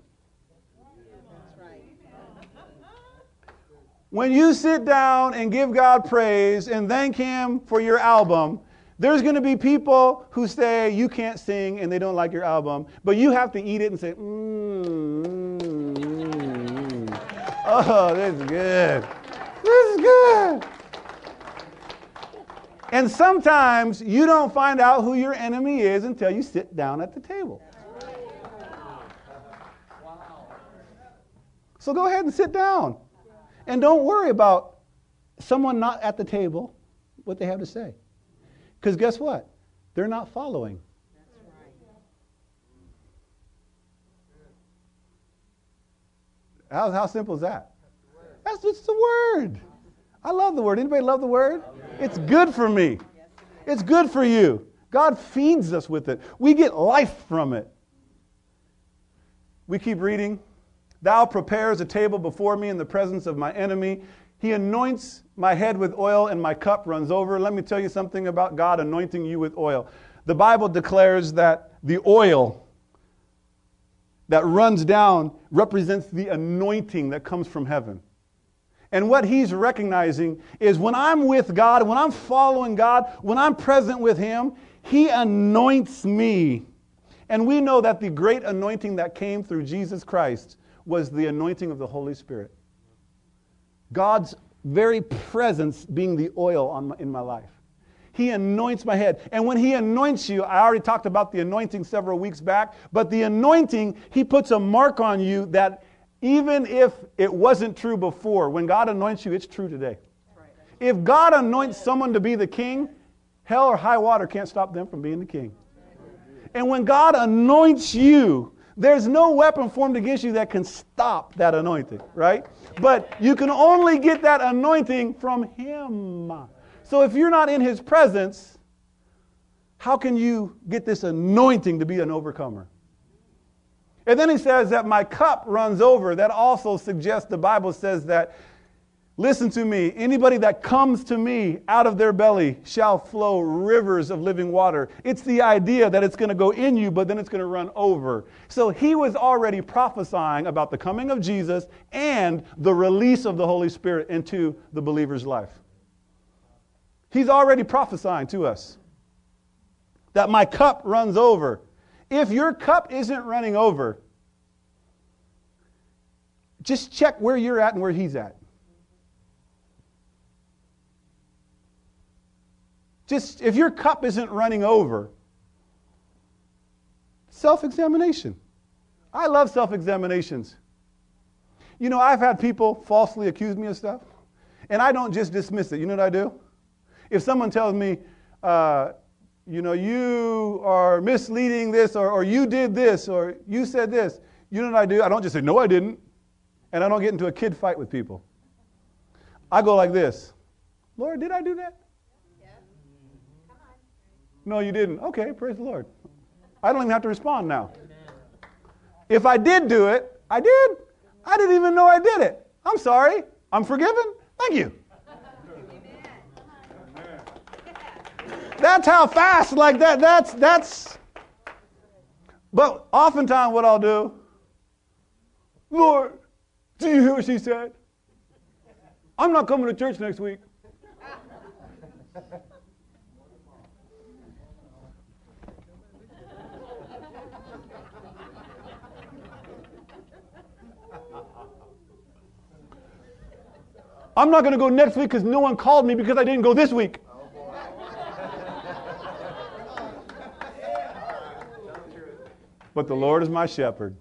When you sit down and give God praise and thank Him for your album, there's going to be people who say you can't sing and they don't like your album, but you have to eat it and say, oh, this is good. This is good. And sometimes you don't find out who your enemy is until you sit down at the table. So go ahead and sit down. And don't worry about someone not at the table, what they have to say. Because guess what? They're not following. How simple is that? That's just the word. I love the word. Anybody love the word? It's good for me. It's good for you. God feeds us with it. We get life from it. We keep reading. Thou prepares a table before me in the presence of my enemy. He anoints my head with oil and my cup runs over. Let me tell you something about God anointing you with oil. The Bible declares that the oil that runs down represents the anointing that comes from heaven. And what he's recognizing is when I'm with God, when I'm following God, when I'm present with him, he anoints me. And we know that the great anointing that came through Jesus Christ was the anointing of the Holy Spirit. God's very presence being the oil in my life. He anoints my head. And when he anoints you, I already talked about the anointing several weeks back, but the anointing, he puts a mark on you that even if it wasn't true before, when God anoints you, it's true today. If God anoints someone to be the king, hell or high water can't stop them from being the king. And when God anoints you, there's no weapon formed against you that can stop that anointing, right? But you can only get that anointing from him. So if you're not in his presence, how can you get this anointing to be an overcomer? And then he says that my cup runs over. That also suggests, the Bible says that, listen to me, anybody that comes to me, out of their belly shall flow rivers of living water. It's the idea that it's going to go in you, but then it's going to run over. So he was already prophesying about the coming of Jesus and the release of the Holy Spirit into the believer's life. He's already prophesying to us that my cup runs over. If your cup isn't running over, just check where you're at and where he's at. Just, if your cup isn't running over, self-examination. I love self-examinations. You know, I've had people falsely accuse me of stuff, and I don't just dismiss it. You know what I do? If someone tells me, you are misleading this, or you did this, or you said this, you know what I do? I don't just say, no, I didn't. And I don't get into a kid fight with people. I go like this. Lord, did I do that? Yeah. Come on. No, you didn't. Okay, praise the Lord. I don't even have to respond now. If I did do it, I did. I didn't even know I did it. I'm sorry. I'm forgiven. Thank you. That's how fast, like that, that's. But oftentimes what I'll do, Lord, do you hear what she said? I'm not coming to church next week. I'm not going to go next week because no one called me because I didn't go this week. But the Lord is my shepherd.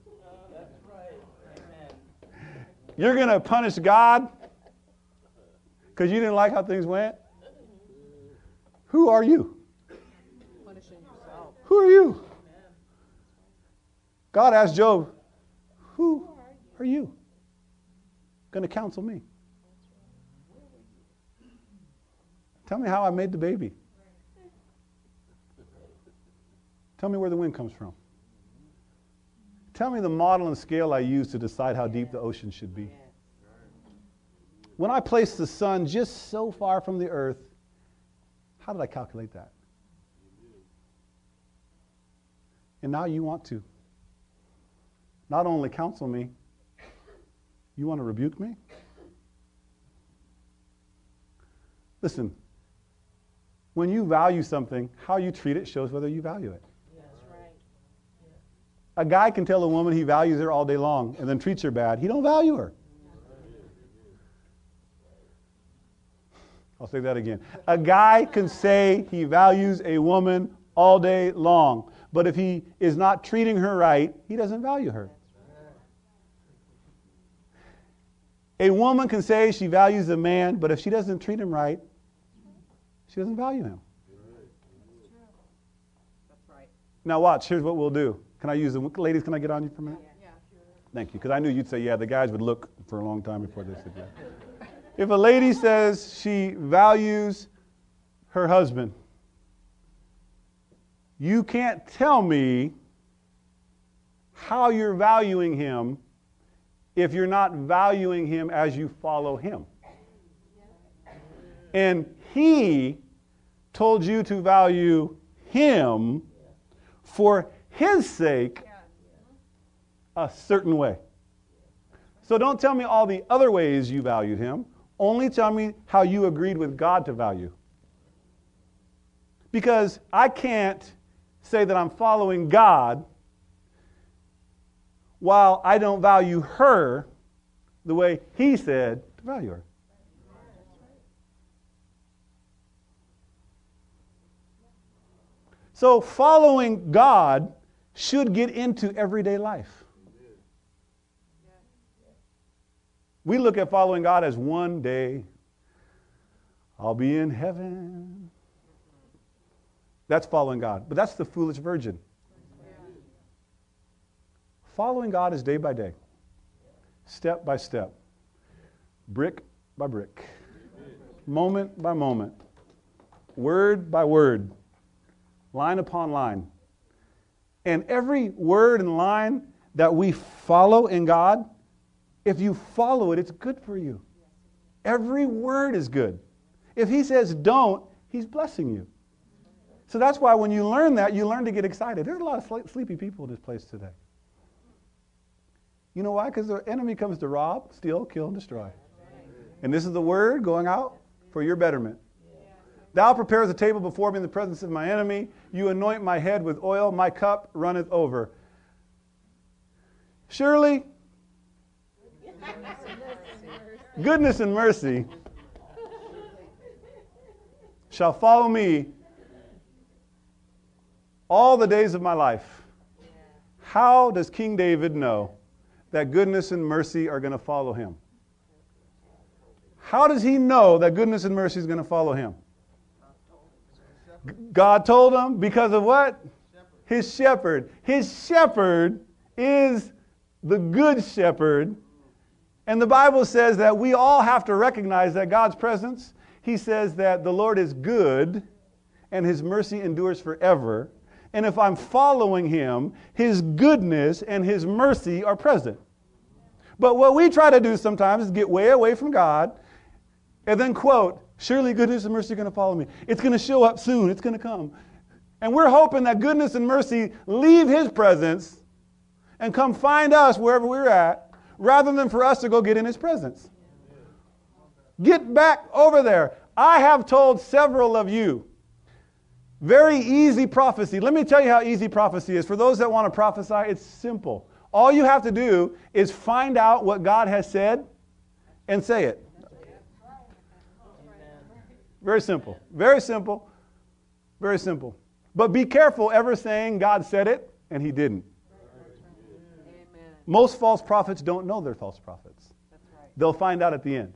You're going to punish God because you didn't like how things went? Who are you? Punishing yourself. Who are you? God asked Job, who are you going to counsel me? Tell me how I made the baby. Tell me where the wind comes from. Tell me the model and scale I use to decide how deep the ocean should be. When I placed the sun just so far from the earth, how did I calculate that? And now you want to not only counsel me, you want to rebuke me? Listen, when you value something, how you treat it shows whether you value it. A guy can tell a woman he values her all day long and then treats her bad. He don't value her. I'll say that again. A guy can say he values a woman all day long, but if he is not treating her right, he doesn't value her. A woman can say she values a man, but if she doesn't treat him right, she doesn't value him. That's right. Now watch, here's what we'll do. Can I use the ladies, can I get on you for a minute? Yeah. Thank you, because I knew you'd say, yeah, the guys would look for a long time before they said yeah. If a lady says she values her husband, you can't tell me how you're valuing him if you're not valuing him as you follow him. And he told you to value him for his sake a certain way. So don't tell me all the other ways you valued him. Only tell me how you agreed with God to value. Because I can't say that I'm following God while I don't value her the way he said to value her. So following God should get into everyday life. We look at following God as one day I'll be in heaven. That's following God. But that's the foolish virgin. Following God is day by day, step by step, brick by brick, moment by moment, word by word, line upon line. And every word and line that we follow in God, if you follow it, it's good for you. Every word is good. If he says don't, he's blessing you. So that's why when you learn that, you learn to get excited. There's a lot of sleepy people in this place today. You know why? Because the enemy comes to rob, steal, kill, and destroy. And this is the word going out for your betterment. Thou preparest a table before me in the presence of my enemy. You anoint my head with oil. My cup runneth over. Surely, goodness and mercy shall follow me all the days of my life. How does King David know that goodness and mercy are going to follow him? How does he know that goodness and mercy is going to follow him? God told him because of what? His shepherd. His shepherd is the good shepherd. And the Bible says that we all have to recognize that God's presence. He says that the Lord is good and his mercy endures forever. And if I'm following him, his goodness and his mercy are present. But what we try to do sometimes is get way away from God and then quote, surely goodness and mercy are going to follow me. It's going to show up soon. It's going to come. And we're hoping that goodness and mercy leave his presence and come find us wherever we're at, rather than for us to go get in his presence. Get back over there. I have told several of you, very easy prophecy. Let me tell you how easy prophecy is. For those that want to prophesy, it's simple. All you have to do is find out what God has said and say it. Very simple. Very simple. Very simple. But be careful ever saying God said it and he didn't. Most false prophets don't know they're false prophets. They'll find out at the end.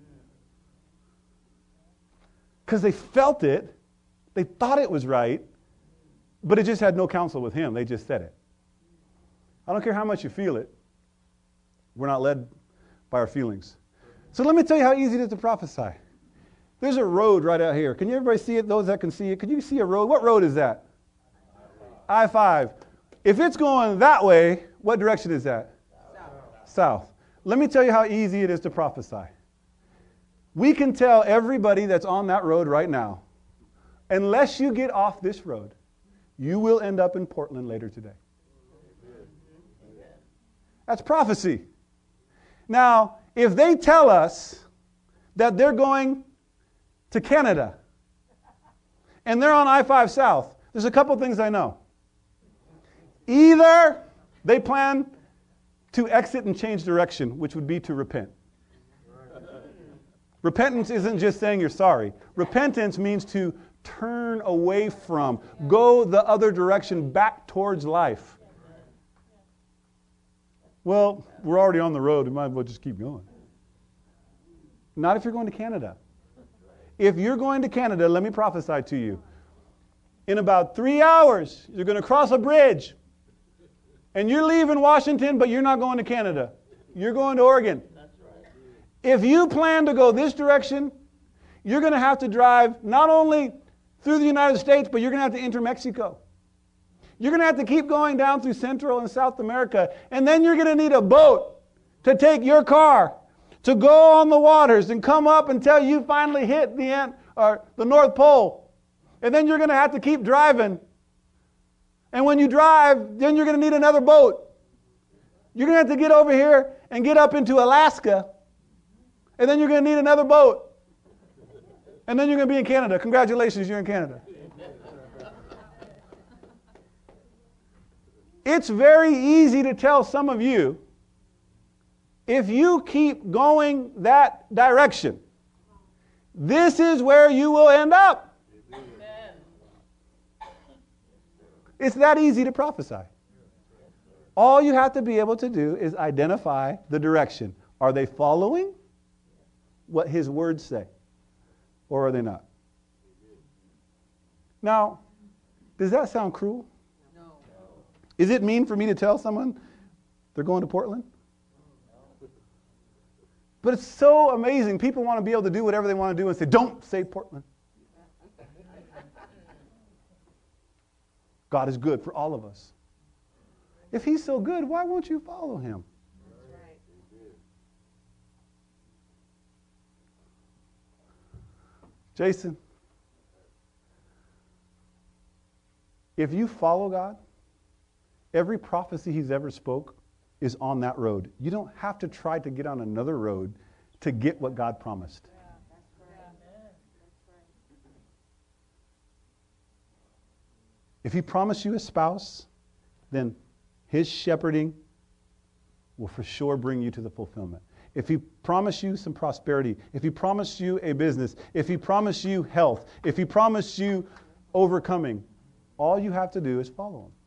Because they felt it. They thought it was right. But it just had no counsel with him. They just said it. I don't care how much you feel it. We're not led by our feelings. So let me tell you how easy it is to prophesy. There's a road right out here. Can you everybody see it? Those that can see it. Can you see a road? What road is that? I-5. If it's going that way, what direction is that? South. Let me tell you how easy it is to prophesy. We can tell everybody that's on that road right now, unless you get off this road, you will end up in Portland later today. That's prophecy. Now, if they tell us that they're going to Canada and they're on I-5 South, there's a couple things I know. Either they plan to exit and change direction, which would be to repent. Repentance isn't just saying you're sorry. Repentance means to turn away from, go the other direction, back towards life. Well, we're already on the road. We might as well just keep going. Not if you're going to Canada. If you're going to Canada, let me prophesy to you. In about 3 hours, you're going to cross a bridge. And you're leaving Washington, but you're not going to Canada. You're going to Oregon. If you plan to go this direction, you're going to have to drive not only through the United States, but you're going to have to enter Mexico. You're going to have to keep going down through Central and South America, and then you're going to need a boat to take your car to go on the waters and come up until you finally hit the North Pole. And then you're going to have to keep driving. And when you drive, then you're going to need another boat. You're going to have to get over here and get up into Alaska. And then you're going to need another boat. And then you're going to be in Canada. Congratulations, you're in Canada. It's very easy to tell some of you, if you keep going that direction, this is where you will end up. Amen. It's that easy to prophesy. All you have to be able to do is identify the direction. Are they following what His words say? Or are they not? Now, does that sound cruel? No. Is it mean for me to tell someone they're going to Portland? But it's so amazing. People want to be able to do whatever they want to do and say, don't say Portland. God is good for all of us. If He's so good, why won't you follow Him? That's right. Jason, if you follow God, every prophecy He's ever spoke is on that road. You don't have to try to get on another road to get what God promised. Yeah, that's right. That's right. If He promised you a spouse, then His shepherding will for sure bring you to the fulfillment. If He promised you some prosperity, if He promised you a business, if He promised you health, if He promised you overcoming, all you have to do is follow Him.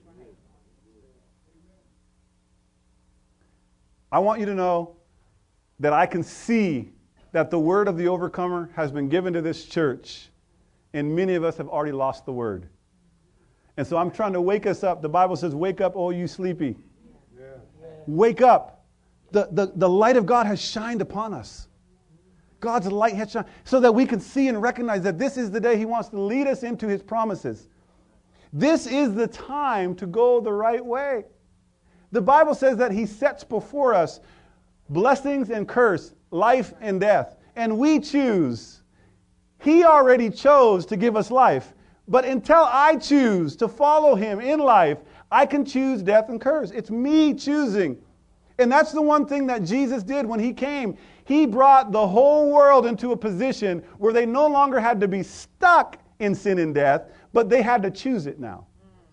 I want you to know that I can see that the word of the overcomer has been given to this church, and many of us have already lost the word. And so I'm trying to wake us up. The Bible says, wake up, O you sleepy. Yeah. Wake up. The light of God has shined upon us. God's light has shined so that we can see and recognize that this is the day He wants to lead us into His promises. This is the time to go the right way. The Bible says that He sets before us blessings and curse, life and death. And we choose. He already chose to give us life. But until I choose to follow Him in life, I can choose death and curse. It's me choosing. And that's the one thing that Jesus did when He came. He brought the whole world into a position where they no longer had to be stuck in sin and death, but they had to choose it now.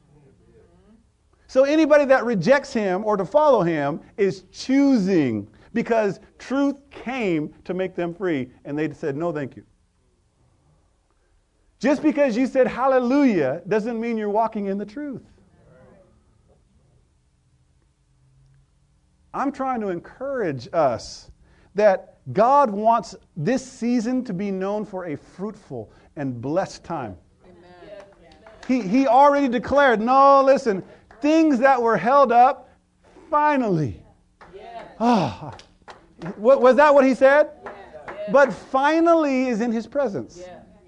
So anybody that rejects Him or to follow Him is choosing, because truth came to make them free, and they said, no, thank you. Just because you said hallelujah doesn't mean you're walking in the truth. I'm trying to encourage us that God wants this season to be known for a fruitful and blessed time. He already declared, no, listen, things that were held up, finally. Oh, was that what He said? But finally is in His presence.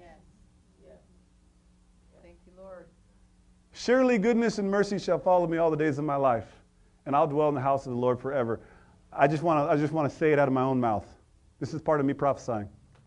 Thank you, Lord. Surely goodness and mercy shall follow me all the days of my life, and I'll dwell in the house of the Lord forever. I just want to say it out of my own mouth. This is part of me prophesying.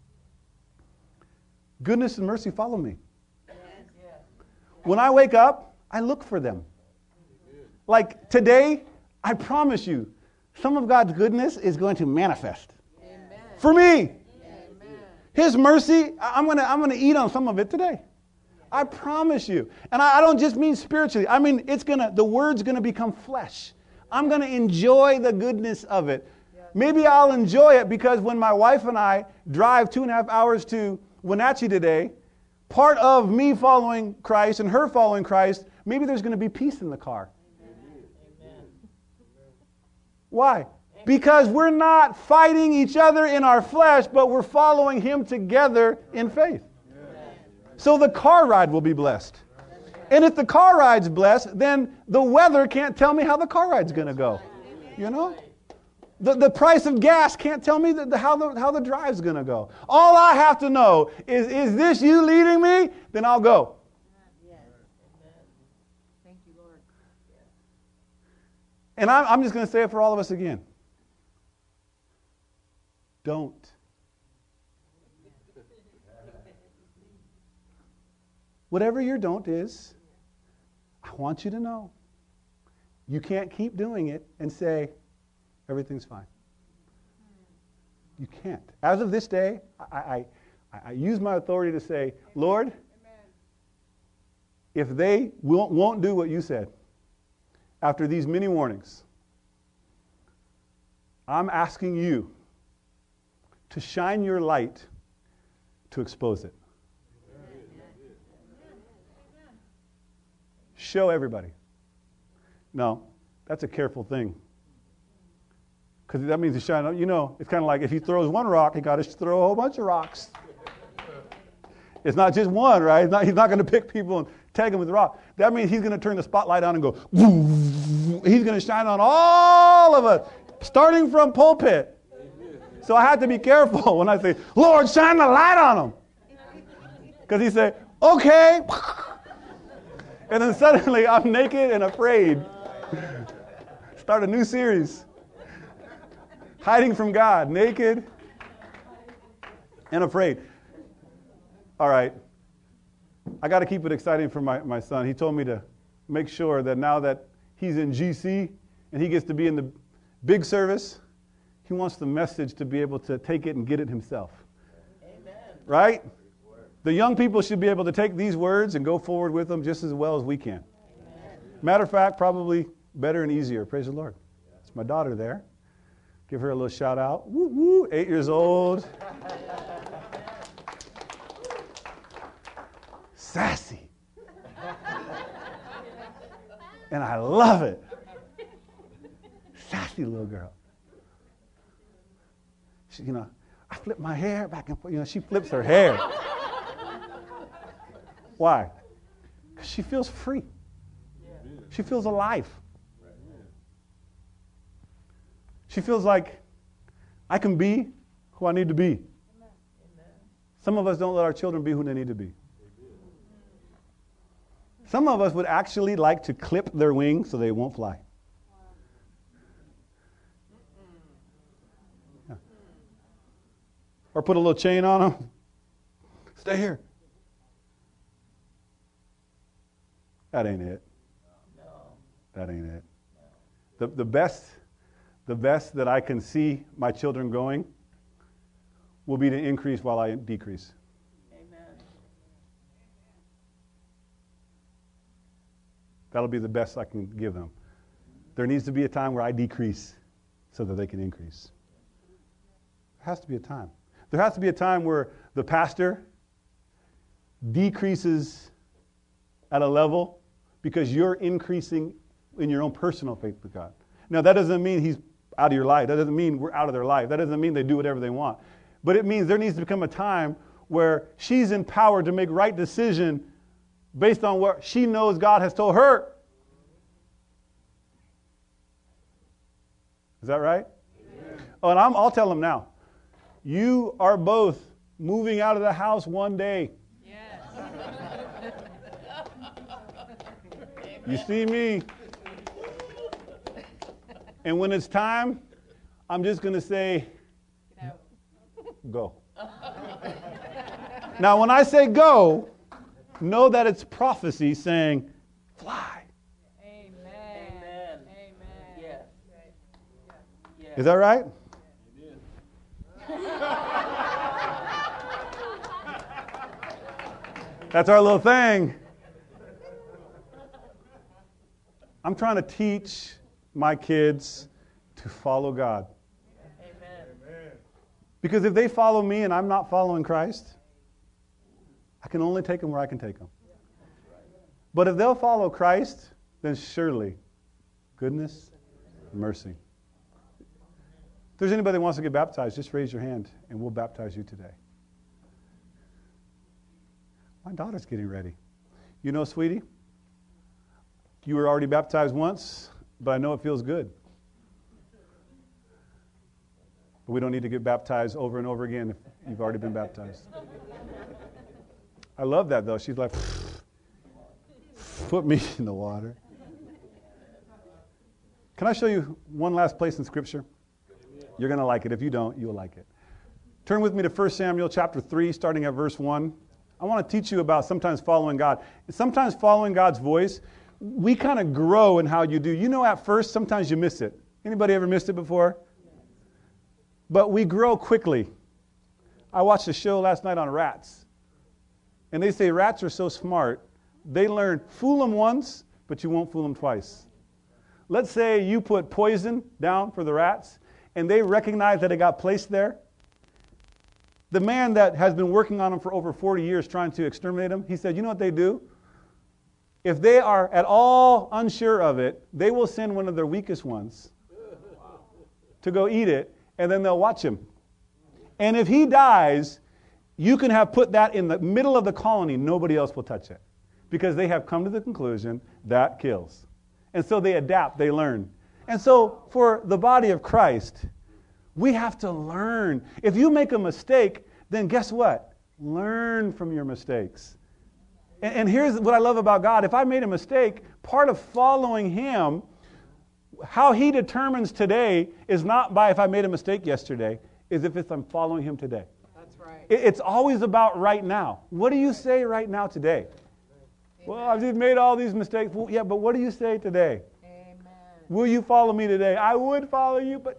Goodness and mercy follow me. When I wake up, I look for them. Like today, I promise you, some of God's goodness is going to manifest. Amen. For me. Amen. His mercy, I'm gonna eat on some of it today. I promise you. And I don't just mean spiritually. I mean, the word's gonna become flesh. I'm gonna enjoy the goodness of it. Yes. Maybe I'll enjoy it because when my wife and I drive 2.5 hours to Wenatchee today, part of me following Christ and her following Christ, maybe there's going to be peace in the car. Amen. Why? Because we're not fighting each other in our flesh, but we're following Him together in faith. So the car ride will be blessed. And if the car ride's blessed, then the weather can't tell me how the car ride's going to go. You know? The price of gas can't tell me how the drive's going to go. All I have to know is this you leading me? Then I'll go. Thank you, Lord. And I'm just going to say it for all of us again. Don't. Whatever your don't is, I want you to know. You can't keep doing it and say, everything's fine. You can't. As of this day, I use my authority to say, Lord, if they won't do what you said, after these many warnings, I'm asking you to shine your light to expose it. Show everybody. No, that's a careful thing. Because that means to shine. You know, it's kind of like if he throws one rock, he got to throw a whole bunch of rocks. It's not just one, right? He's not going to pick people and tag them with a rock. That means he's going to turn the spotlight on and go, woo, he's going to shine on all of us, starting from pulpit. So I have to be careful when I say, Lord, shine the light on them. Because he said, okay. And then suddenly I'm naked and afraid. Start a new series. Hiding from God, naked and afraid. All right. I got to keep it exciting for my son. He told me to make sure that now that he's in GC and he gets to be in the big service, he wants the message to be able to take it and get it himself. Amen. Right? The young people should be able to take these words and go forward with them just as well as we can. Amen. Matter of fact, probably better and easier. Praise the Lord. It's my daughter there. Give her a little shout out. Woo, woo, 8 years old. Sassy. And I love it. Sassy little girl. She, I flip my hair back and forth. She flips her hair. Why? Because she feels free. She feels alive. She feels like I can be who I need to be. Some of us don't let our children be who they need to be. Some of us would actually like to clip their wings so they won't fly. Yeah. Or put a little chain on them. Stay here. That ain't it. That ain't it. The best that I can see my children going will be to increase while I decrease. Amen. That'll be the best I can give them. There needs to be a time where I decrease so that they can increase. There has to be a time. There has to be a time where the pastor decreases at a level because you're increasing in your own personal faith with God. Now, that doesn't mean he's out of your life. That doesn't mean we're out of their life. That doesn't mean they do whatever they want. But it means there needs to become a time where she's empowered to make right decision based on what she knows God has told her. Is that right? Amen. Oh, and I'll tell them now. You are both moving out of the house one day. Yes. You see me? And when it's time, I'm just going to say, go. Now, when I say go, know that it's prophecy saying, fly. Amen. Amen. Amen. Yes. Yes. Is that right? That's our little thing. I'm trying to teach my kids to follow God. Amen. Because if they follow me and I'm not following Christ, I can only take them where I can take them. But if they'll follow Christ, then surely goodness, mercy. If there's anybody that wants to get baptized, just raise your hand and we'll baptize you today. My daughter's getting ready. You know, sweetie, you were already baptized once, but I know it feels good. But we don't need to get baptized over and over again if you've already been baptized. I love that, though. She's like, put me in the water. Can I show you one last place in Scripture? You're going to like it. If you don't, you'll like it. Turn with me to 1 Samuel chapter 3, starting at verse 1. I want to teach you about sometimes following God. Sometimes following God's voice, we kind of grow in how you do. You know, at first, sometimes you miss it. Anybody ever missed it before? But we grow quickly. I watched a show last night on rats. And they say rats are so smart, they learn, fool them once, but you won't fool them twice. Let's say you put poison down for the rats, and they recognize that it got placed there. The man that has been working on them for over 40 years trying to exterminate them, he said, you know what they do? If they are at all unsure of it, they will send one of their weakest ones to go eat it, and then they'll watch him. And if he dies, you can have put that in the middle of the colony. Nobody else will touch it because they have come to the conclusion that kills. And so they adapt, they learn. And so for the body of Christ, we have to learn. If you make a mistake, then guess what? Learn from your mistakes. And here's what I love about God. If I made a mistake, part of following Him, how He determines today is not by if I made a mistake yesterday, is if I'm following Him today. That's right. It's always about right now. What do you say right now today? Amen. Well, I've just made all these mistakes. Well, yeah, but what do you say today? Amen. Will you follow me today? I would follow you, but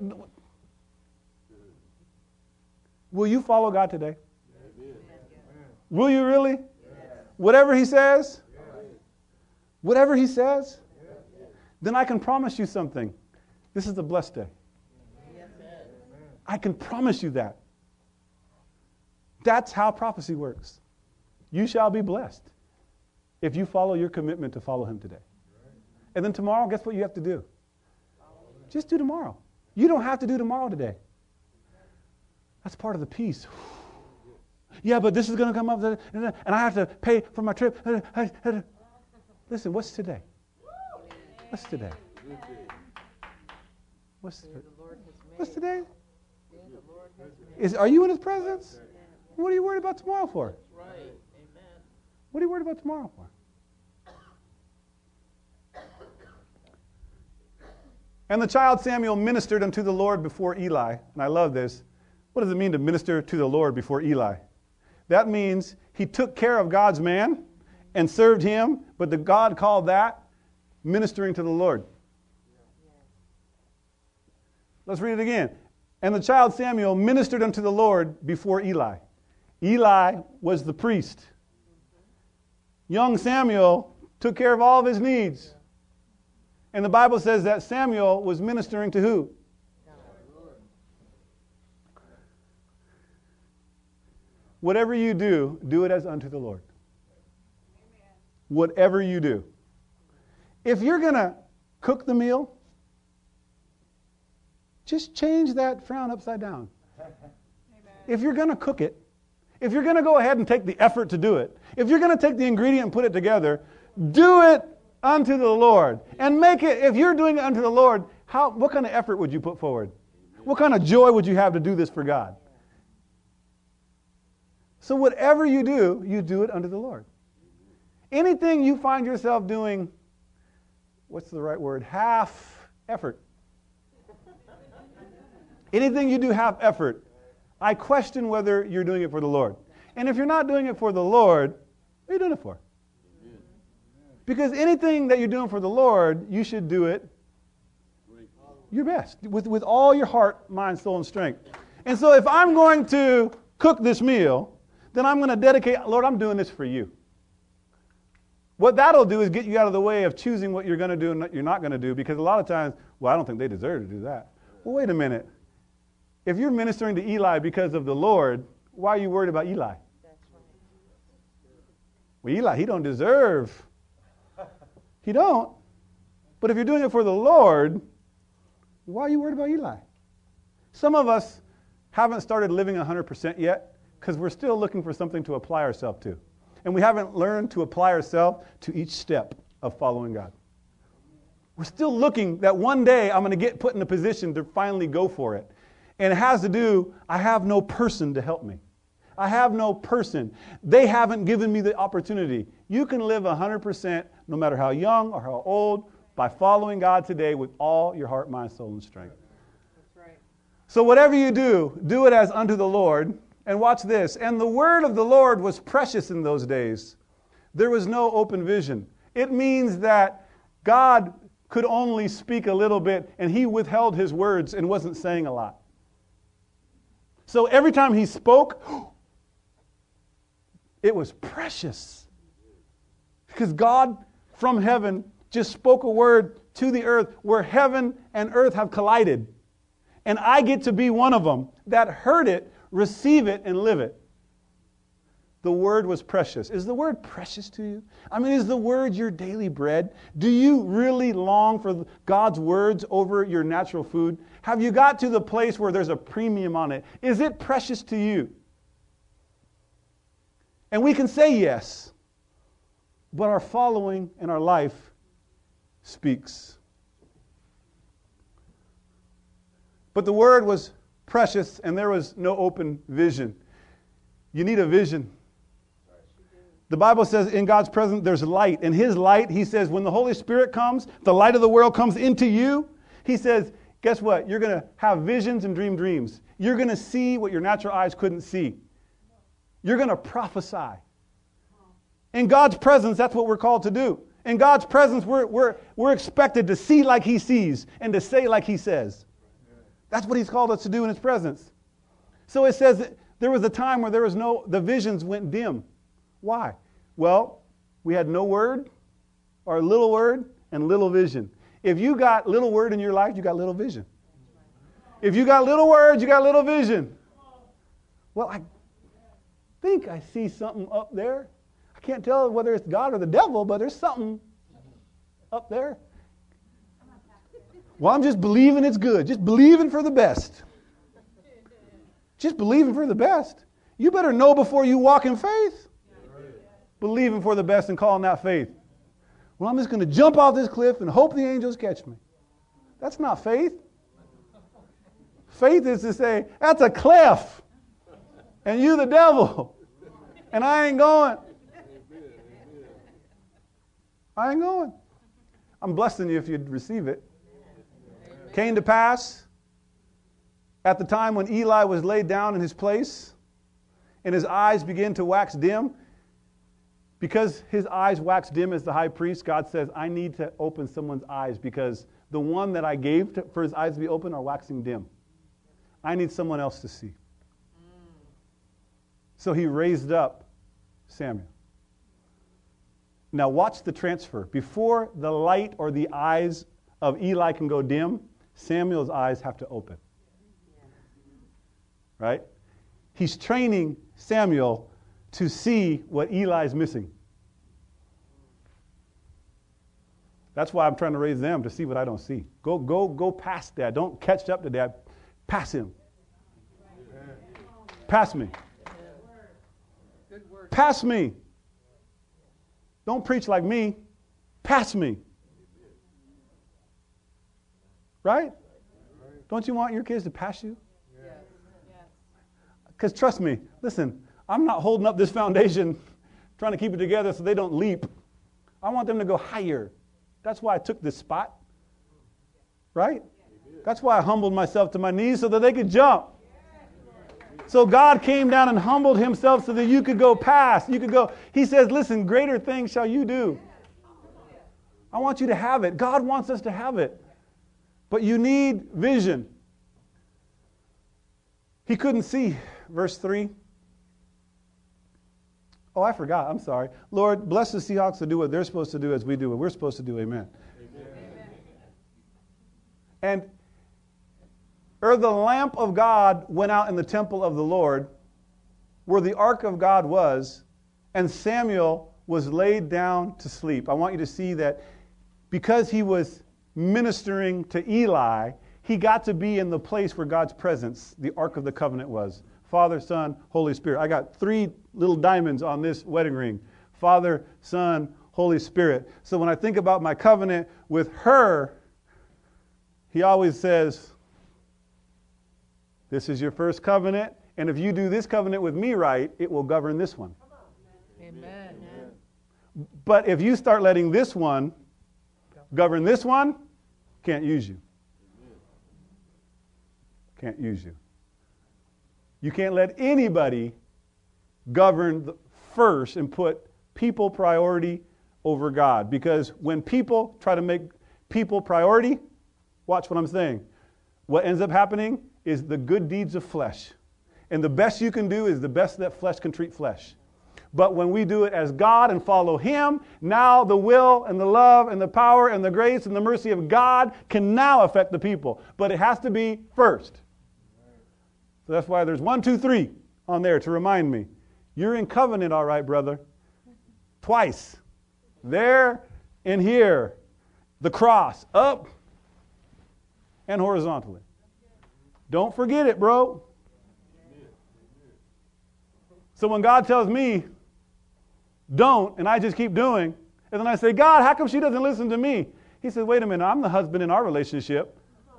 will you follow God today? Amen. Will you really? Yes. Whatever He says? Yes. Whatever He says? Yes. Then I can promise you something. This is a blessed day. Yes. I can promise you that. That's how prophecy works. You shall be blessed if you follow your commitment to follow Him today. And then tomorrow, guess what you have to do? Just do tomorrow. You don't have to do tomorrow today. That's part of the peace. Yeah, but this is going to come up, and I have to pay for my trip. Listen, what's today? What's today? What's today? Are you in His presence? What are you worried about tomorrow for? Right. Amen. What are you worried about tomorrow for? And the child Samuel ministered unto the Lord before Eli. And I love this. What does it mean to minister to the Lord before Eli? That means he took care of God's man and served him, but the God called that ministering to the Lord. Let's read it again. And the child Samuel ministered unto the Lord before Eli. Eli was the priest. Young Samuel took care of all of his needs. And the Bible says that Samuel was ministering to who? Whatever you do, do it as unto the Lord. Amen. Whatever you do. If you're going to cook the meal, just change that frown upside down. Amen. If you're going to cook it, if you're going to go ahead and take the effort to do it, if you're going to take the ingredient and put it together, do it unto the Lord. And make it, if you're doing it unto the Lord, what kind of effort would you put forward? What kind of joy would you have to do this for God? So whatever you do it unto the Lord. Anything you find yourself doing, what's the right word? Half effort. Anything you do half effort, I question whether you're doing it for the Lord. And if you're not doing it for the Lord, what are you doing it for? Because anything that you're doing for the Lord, you should do it your best, with all your heart, mind, soul, and strength. And so if I'm going to cook this meal, then I'm going to dedicate, Lord, I'm doing this for you. What that'll do is get you out of the way of choosing what you're going to do and what you're not going to do, because a lot of times, well, I don't think they deserve to do that. Well, wait a minute. If you're ministering to Eli because of the Lord, why are you worried about Eli? Well, Eli, he don't deserve. He don't. But if you're doing it for the Lord, why are you worried about Eli? Some of us haven't started living 100% yet because we're still looking for something to apply ourselves to. And we haven't learned to apply ourselves to each step of following God. We're still looking that one day I'm going to get put in a position to finally go for it. And it has to do, I have no person to help me. I have no person. They haven't given me the opportunity. You can live 100% no matter how young or how old by following God today with all your heart, mind, soul, and strength. That's right. So whatever you do it as unto the Lord. And watch this. And the word of the Lord was precious in those days. There was no open vision. It means that God could only speak a little bit, and he withheld his words and wasn't saying a lot. So every time he spoke, it was precious. Because God from heaven just spoke a word to the earth where heaven and earth have collided. And I get to be one of them that heard it, receive it, and live it. The word was precious. Is the word precious to you? I mean, is the word your daily bread? Do you really long for God's words over your natural food? Have you got to the place where there's a premium on it? Is it precious to you? And we can say yes, but our following and our life speaks. But the word was precious and there was no open vision. You need a vision. The Bible says in God's presence there's light. And his light, he says, when the Holy Spirit comes, the light of the world comes into you. He says, guess what? You're going to have visions and dream dreams. You're going to see what your natural eyes couldn't see. You're going to prophesy. In God's presence, that's what we're called to do. In God's presence, we're expected to see like he sees and to say like he says. That's what he's called us to do in his presence. So it says that there was a time where the visions went dim. Why? Well, we had no word or little word and little vision. If you got little word in your life, you got little vision. If you got little word, you got little vision. Well, I think I see something up there. I can't tell whether it's God or the devil, but there's something up there. Well, I'm just believing it's good. Just believing for the best. Just believing for the best. You better know before you walk in faith. Believing for the best and calling that faith. Well, I'm just going to jump off this cliff and hope the angels catch me. That's not faith. Faith is to say, that's a cliff. And you the devil. And I ain't going. I ain't going. I'm blessing you if you'd receive it. Amen. Came to pass at the time when Eli was laid down in his place and his eyes began to wax dim. Because his eyes wax dim as the high priest, God says, I need to open someone's eyes because the one that I gave for his eyes to be open are waxing dim. I need someone else to see. So he raised up Samuel. Now watch the transfer. Before the light or the eyes of Eli can go dim, Samuel's eyes have to open. Right? He's training Samuel to see what Eli's missing. That's why I'm trying to raise them to see what I don't see. Go past that. Don't catch up to that. Pass him. Pass me. Pass me. Don't preach like me. Pass me. Right? Don't you want your kids to pass you? Because trust me, listen, I'm not holding up this foundation trying to keep it together so they don't leap. I want them to go higher. That's why I took this spot. Right? That's why I humbled myself to my knees so that they could jump. So God came down and humbled himself so that you could go past. You could go. He says, listen, greater things shall you do. I want you to have it. God wants us to have it. But you need vision. He couldn't see. Verse 3. Oh, I forgot. I'm sorry. Lord, bless the Seahawks to do what they're supposed to do as we do what we're supposed to do. Amen. Amen. And or the lamp of God went out in the temple of the Lord, where the ark of God was, and Samuel was laid down to sleep. I want you to see that because he was ministering to Eli, he got to be in the place where God's presence, the Ark of the Covenant, was. Father, Son, Holy Spirit. I got 3 little diamonds on this wedding ring. Father, Son, Holy Spirit. So when I think about my covenant with her, he always says, this is your first covenant, and if you do this covenant with me right, it will govern this one. Amen. But if you start letting this one govern this one, can't use you. Can't use you. You can't let anybody govern first and put people priority over God. Because when people try to make people priority, watch what I'm saying. What ends up happening is the good deeds of flesh. And the best you can do is the best that flesh can treat flesh. But when we do it as God and follow Him, now the will and the love and the power and the grace and the mercy of God can now affect the people. But it has to be first. So that's why there's 1, 2, 3 on there to remind me. You're in covenant, all right, brother. Twice. There and here. The cross, up and horizontally. Don't forget it, bro. So when God tells me, don't, and I just keep doing, and then I say, God, how come she doesn't listen to me? He says, wait a minute, I'm the husband in our relationship.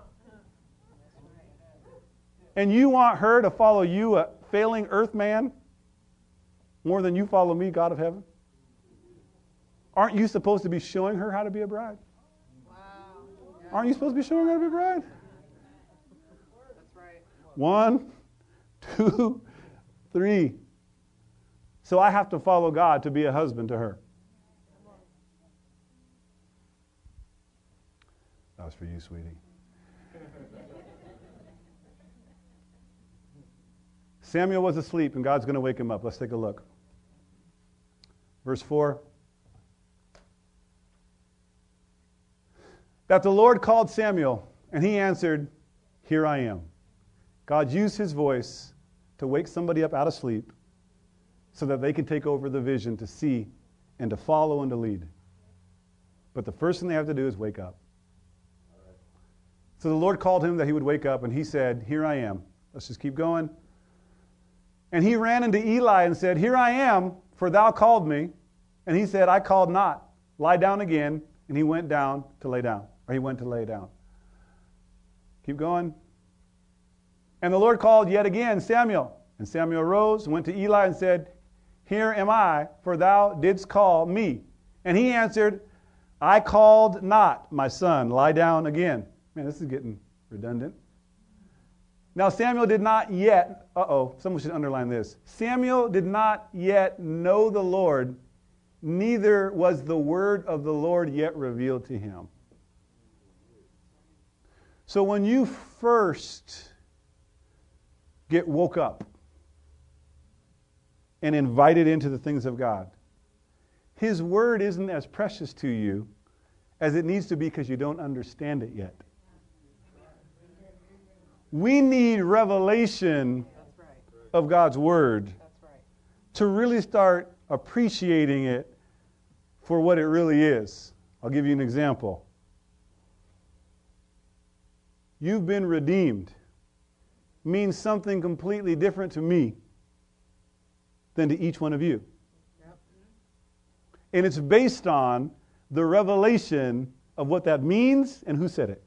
And you want her to follow you, a failing earth man, more than you follow me, God of heaven? Aren't you supposed to be showing her how to be a bride? Wow. Aren't you supposed to be showing her how to be a bride? That's right. 1, 2, 3. So I have to follow God to be a husband to her. That was for you, sweetie. Samuel was asleep, and God's going to wake him up. Let's take a look. Verse 4. That the Lord called Samuel, and he answered, here I am. God used his voice to wake somebody up out of sleep so that they can take over the vision to see and to follow and to lead. But the first thing they have to do is wake up. So the Lord called him that he would wake up, and he said, here I am. Let's just keep going. And he ran into Eli and said, here I am, for thou called me. And he said, I called not. Lie down again. And he went down to lay down. Or he went to lay down. Keep going. And the Lord called yet again Samuel. And Samuel rose and went to Eli and said, here am I, for thou didst call me. And he answered, I called not, my son. Lie down again. Man, this is getting redundant. Now Samuel did not yet, someone should underline this. Samuel did not yet know the Lord, neither was the word of the Lord yet revealed to him. So when you first get woke up and invited into the things of God, His word isn't as precious to you as it needs to be because you don't understand it yet. We need revelation of God's word to really start appreciating it for what it really is. I'll give you an example. You've been redeemed means something completely different to me than to each one of you. Yep. And it's based on the revelation of what that means and who said it.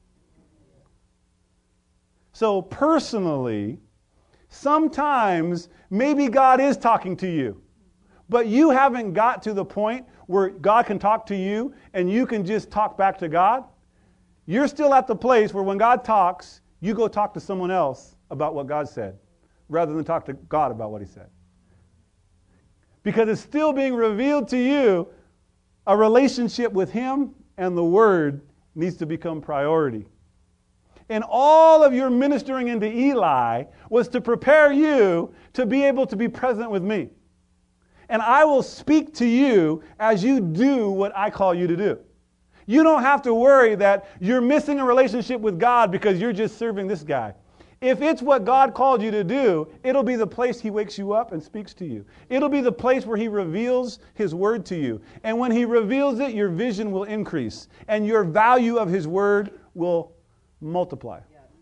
So personally, sometimes maybe God is talking to you, but you haven't got to the point where God can talk to you and you can just talk back to God. You're still at the place where when God talks, you go talk to someone else about what God said, rather than talk to God about what He said. Because it's still being revealed to you, a relationship with Him and the Word needs to become priority. And all of your ministering into Eli was to prepare you to be able to be present with me. And I will speak to you as you do what I call you to do. You don't have to worry that you're missing a relationship with God because you're just serving this guy. If it's what God called you to do, it'll be the place He wakes you up and speaks to you. It'll be the place where He reveals His word to you. And when He reveals it, your vision will increase. And your value of His word will multiply.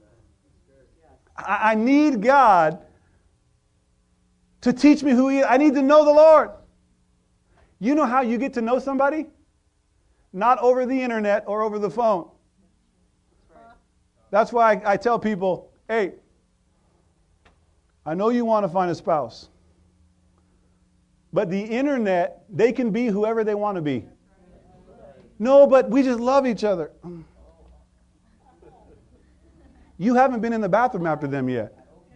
I need God to teach me who He is. I need to know the Lord. You know how you get to know somebody? Not over the internet or over the phone. That's why I tell people, hey, I know you want to find a spouse, but the internet, they can be whoever they want to be. No, but we just love each other. You haven't been in the bathroom after them yet.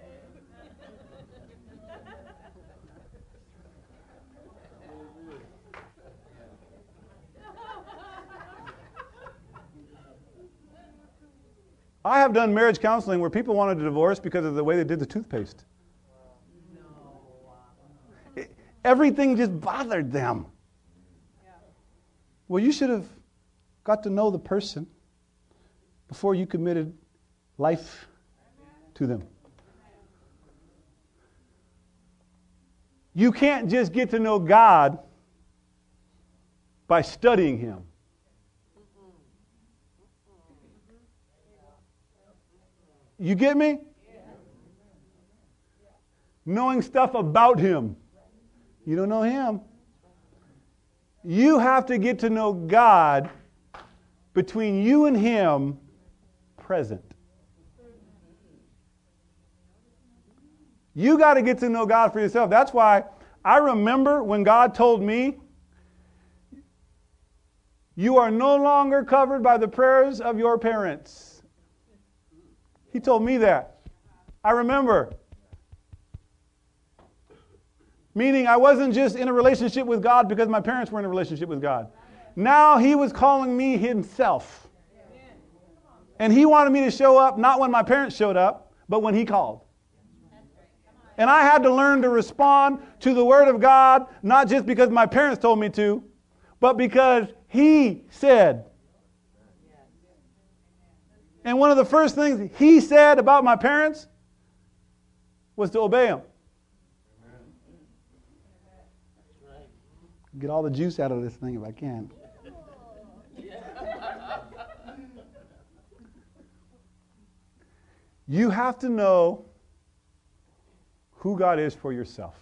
I have done marriage counseling where people wanted a divorce because of the way they did the toothpaste. Everything just bothered them. Well, you should have got to know the person before you committed life to them. You can't just get to know God by studying Him. You get me? Knowing stuff about Him. You don't know Him. You have to get to know God between you and Him present. You got to get to know God for yourself. That's why I remember when God told me, you are no longer covered by the prayers of your parents. He told me that. I remember. Meaning I wasn't just in a relationship with God because my parents were in a relationship with God. Now He was calling me Himself. And He wanted me to show up not when my parents showed up, but when He called. And I had to learn to respond to the Word of God, not just because my parents told me to, but because He said. And one of the first things He said about my parents was to obey Him. Get all the juice out of this thing if I can. You have to know who God is for yourself.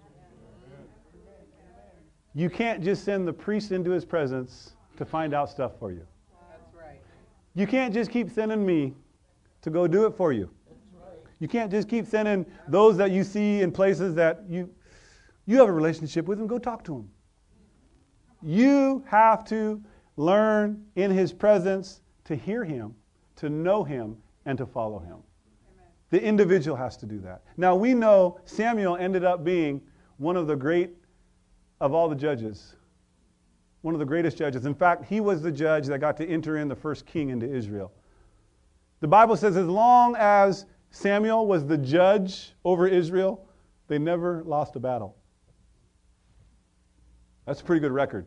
You can't just send the priest into His presence to find out stuff for you. You can't just keep sending me to go do it for you. You can't just keep sending those that you see in places that you have a relationship with them. Go talk to them. You have to learn in His presence to hear Him, to know Him, and to follow Him. The individual has to do that. Now we know Samuel ended up being one of the great of all the judges. One of the greatest judges. In fact, he was the judge that got to enter in the first king into Israel. The Bible says as long as Samuel was the judge over Israel, they never lost a battle. That's a pretty good record.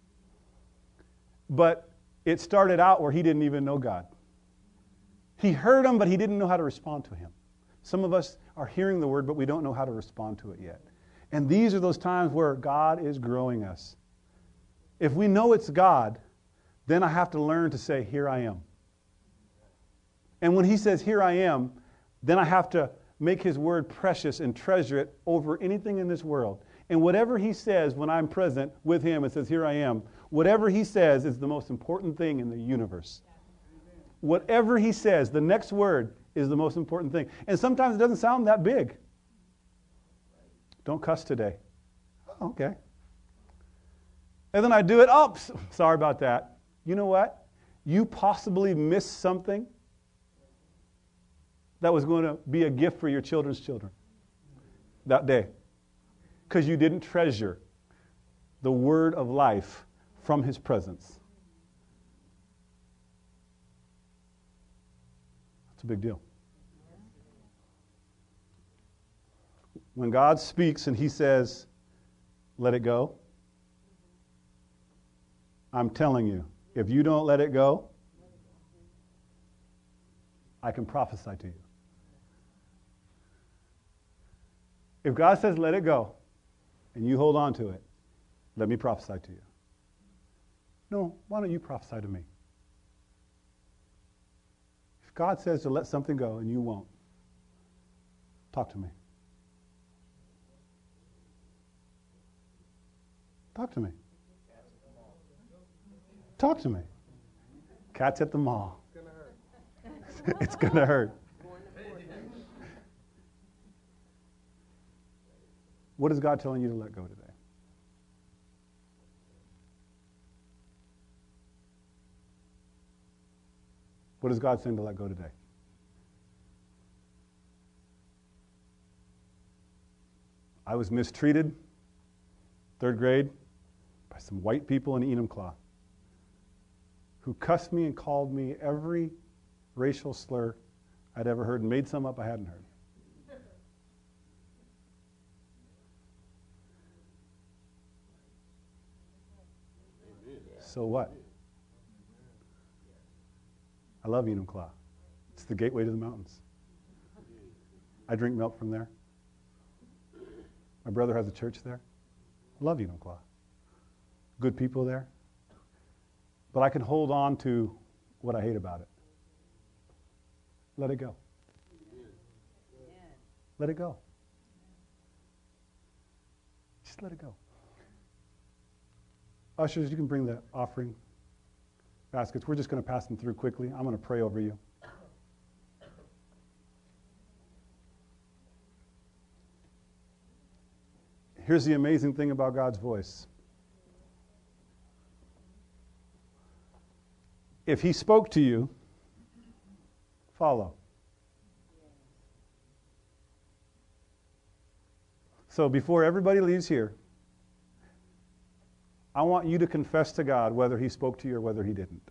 But it started out where he didn't even know God. He heard Him, but he didn't know how to respond to Him. Some of us are hearing the word, but we don't know how to respond to it yet. And these are those times where God is growing us. If we know it's God, then I have to learn to say, here I am. And when He says, here I am, then I have to make His word precious and treasure it over anything in this world. And whatever He says when I'm present with Him and says, here I am, whatever He says is the most important thing in the universe. Whatever He says, the next word is the most important thing. And sometimes it doesn't sound that big. Don't cuss today. Oh, okay. And then I do it. Oh, sorry about that. You know what? You possibly missed something that was going to be a gift for your children's children that day. Because you didn't treasure the word of life from His presence. That's a big deal. When God speaks and He says, let it go, I'm telling you, If you don't let it go, I can prophesy to you. If God says let it go, and you hold on to it, let me prophesy to you. No, why don't you prophesy to me? If God says to let something go and you won't, talk to me. Talk to me. Talk to me. Cats at the mall. It's going to hurt. What is God telling you to let go today? What is God saying to let go today? I was mistreated, 3rd grade, by some white people in Enumclaw who cussed me and called me every racial slur I'd ever heard and made some up I hadn't heard. So what? I love Enumclaw. It's the gateway to the mountains. I drink milk from there. My brother has a church there. I love Enumclaw. Good people there. But I can hold on to what I hate about it. Let it go. Let it go. Just let it go. Ushers, you can bring the offering baskets. We're just going to pass them through quickly. I'm going to pray over you. Here's the amazing thing about God's voice. If He spoke to you, follow. So before everybody leaves here, I want you to confess to God whether He spoke to you or whether He didn't.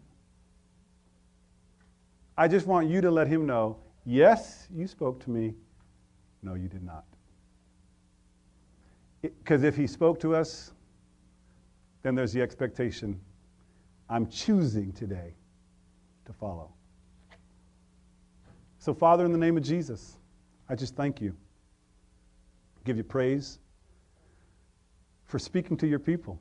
I just want you to let Him know, yes, you spoke to me. No, you did not. Because if He spoke to us, then there's the expectation, I'm choosing today to follow. So, Father, in the name of Jesus, I just thank you. Give you praise for speaking to your people.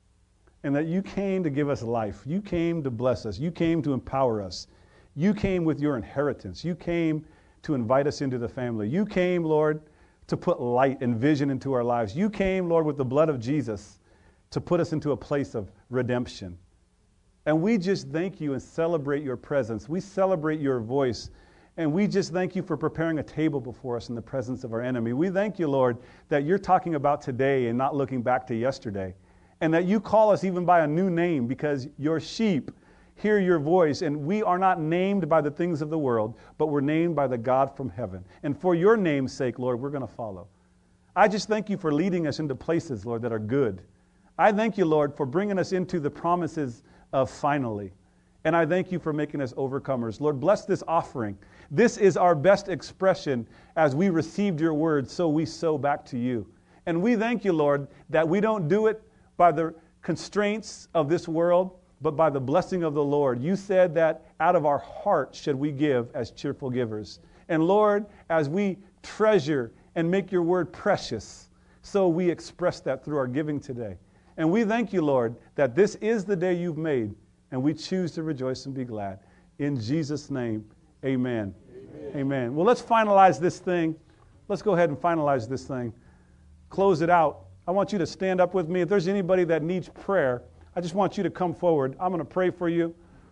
And that you came to give us life. You came to bless us. You came to empower us. You came with your inheritance. You came to invite us into the family. You came, Lord, to put light and vision into our lives. You came, Lord, with the blood of Jesus to put us into a place of redemption. And we just thank you and celebrate your presence. We celebrate your voice. And we just thank you for preparing a table before us in the presence of our enemy. We thank you, Lord, that you're talking about today and not looking back to yesterday. And that you call us even by a new name because your sheep hear your voice. And we are not named by the things of the world, but we're named by the God from heaven. And for your name's sake, Lord, we're going to follow. I just thank you for leading us into places, Lord, that are good. I thank you, Lord, for bringing us into the promises of finally. And I thank you for making us overcomers. Lord, bless this offering. This is our best expression as we received your word, so we sow back to you. And we thank you, Lord, that we don't do it by the constraints of this world, but by the blessing of the Lord. You said that out of our heart should we give as cheerful givers. And Lord, as we treasure and make your word precious, so we express that through our giving today. And we thank you, Lord, that this is the day you've made, and we choose to rejoice and be glad. In Jesus' name, amen. Amen. Amen. Well, let's finalize this thing. Let's go ahead and finalize this thing. Close it out. I want you to stand up with me. If there's anybody that needs prayer, I just want you to come forward. I'm going to pray for you.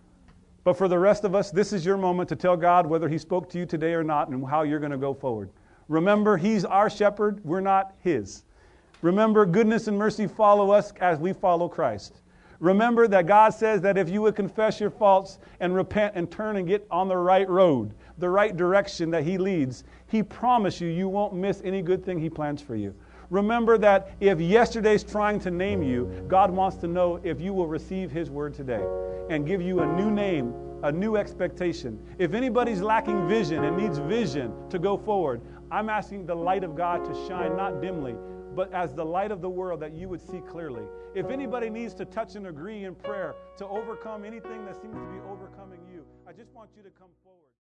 But for the rest of us, this is your moment to tell God whether He spoke to you today or not and how you're going to go forward. Remember, He's our shepherd. We're not His. Remember, goodness and mercy follow us as we follow Christ. Remember that God says that if you would confess your faults and repent and turn and get on the right road, the right direction that He leads, He promised you won't miss any good thing He plans for you. Remember that if yesterday's trying to name you, God wants to know if you will receive His word today and give you a new name, a new expectation. If anybody's lacking vision and needs vision to go forward, I'm asking the light of God to shine not dimly, but as the light of the world that you would see clearly. If anybody needs to touch and agree in prayer to overcome anything that seems to be overcoming you, I just want you to come forward.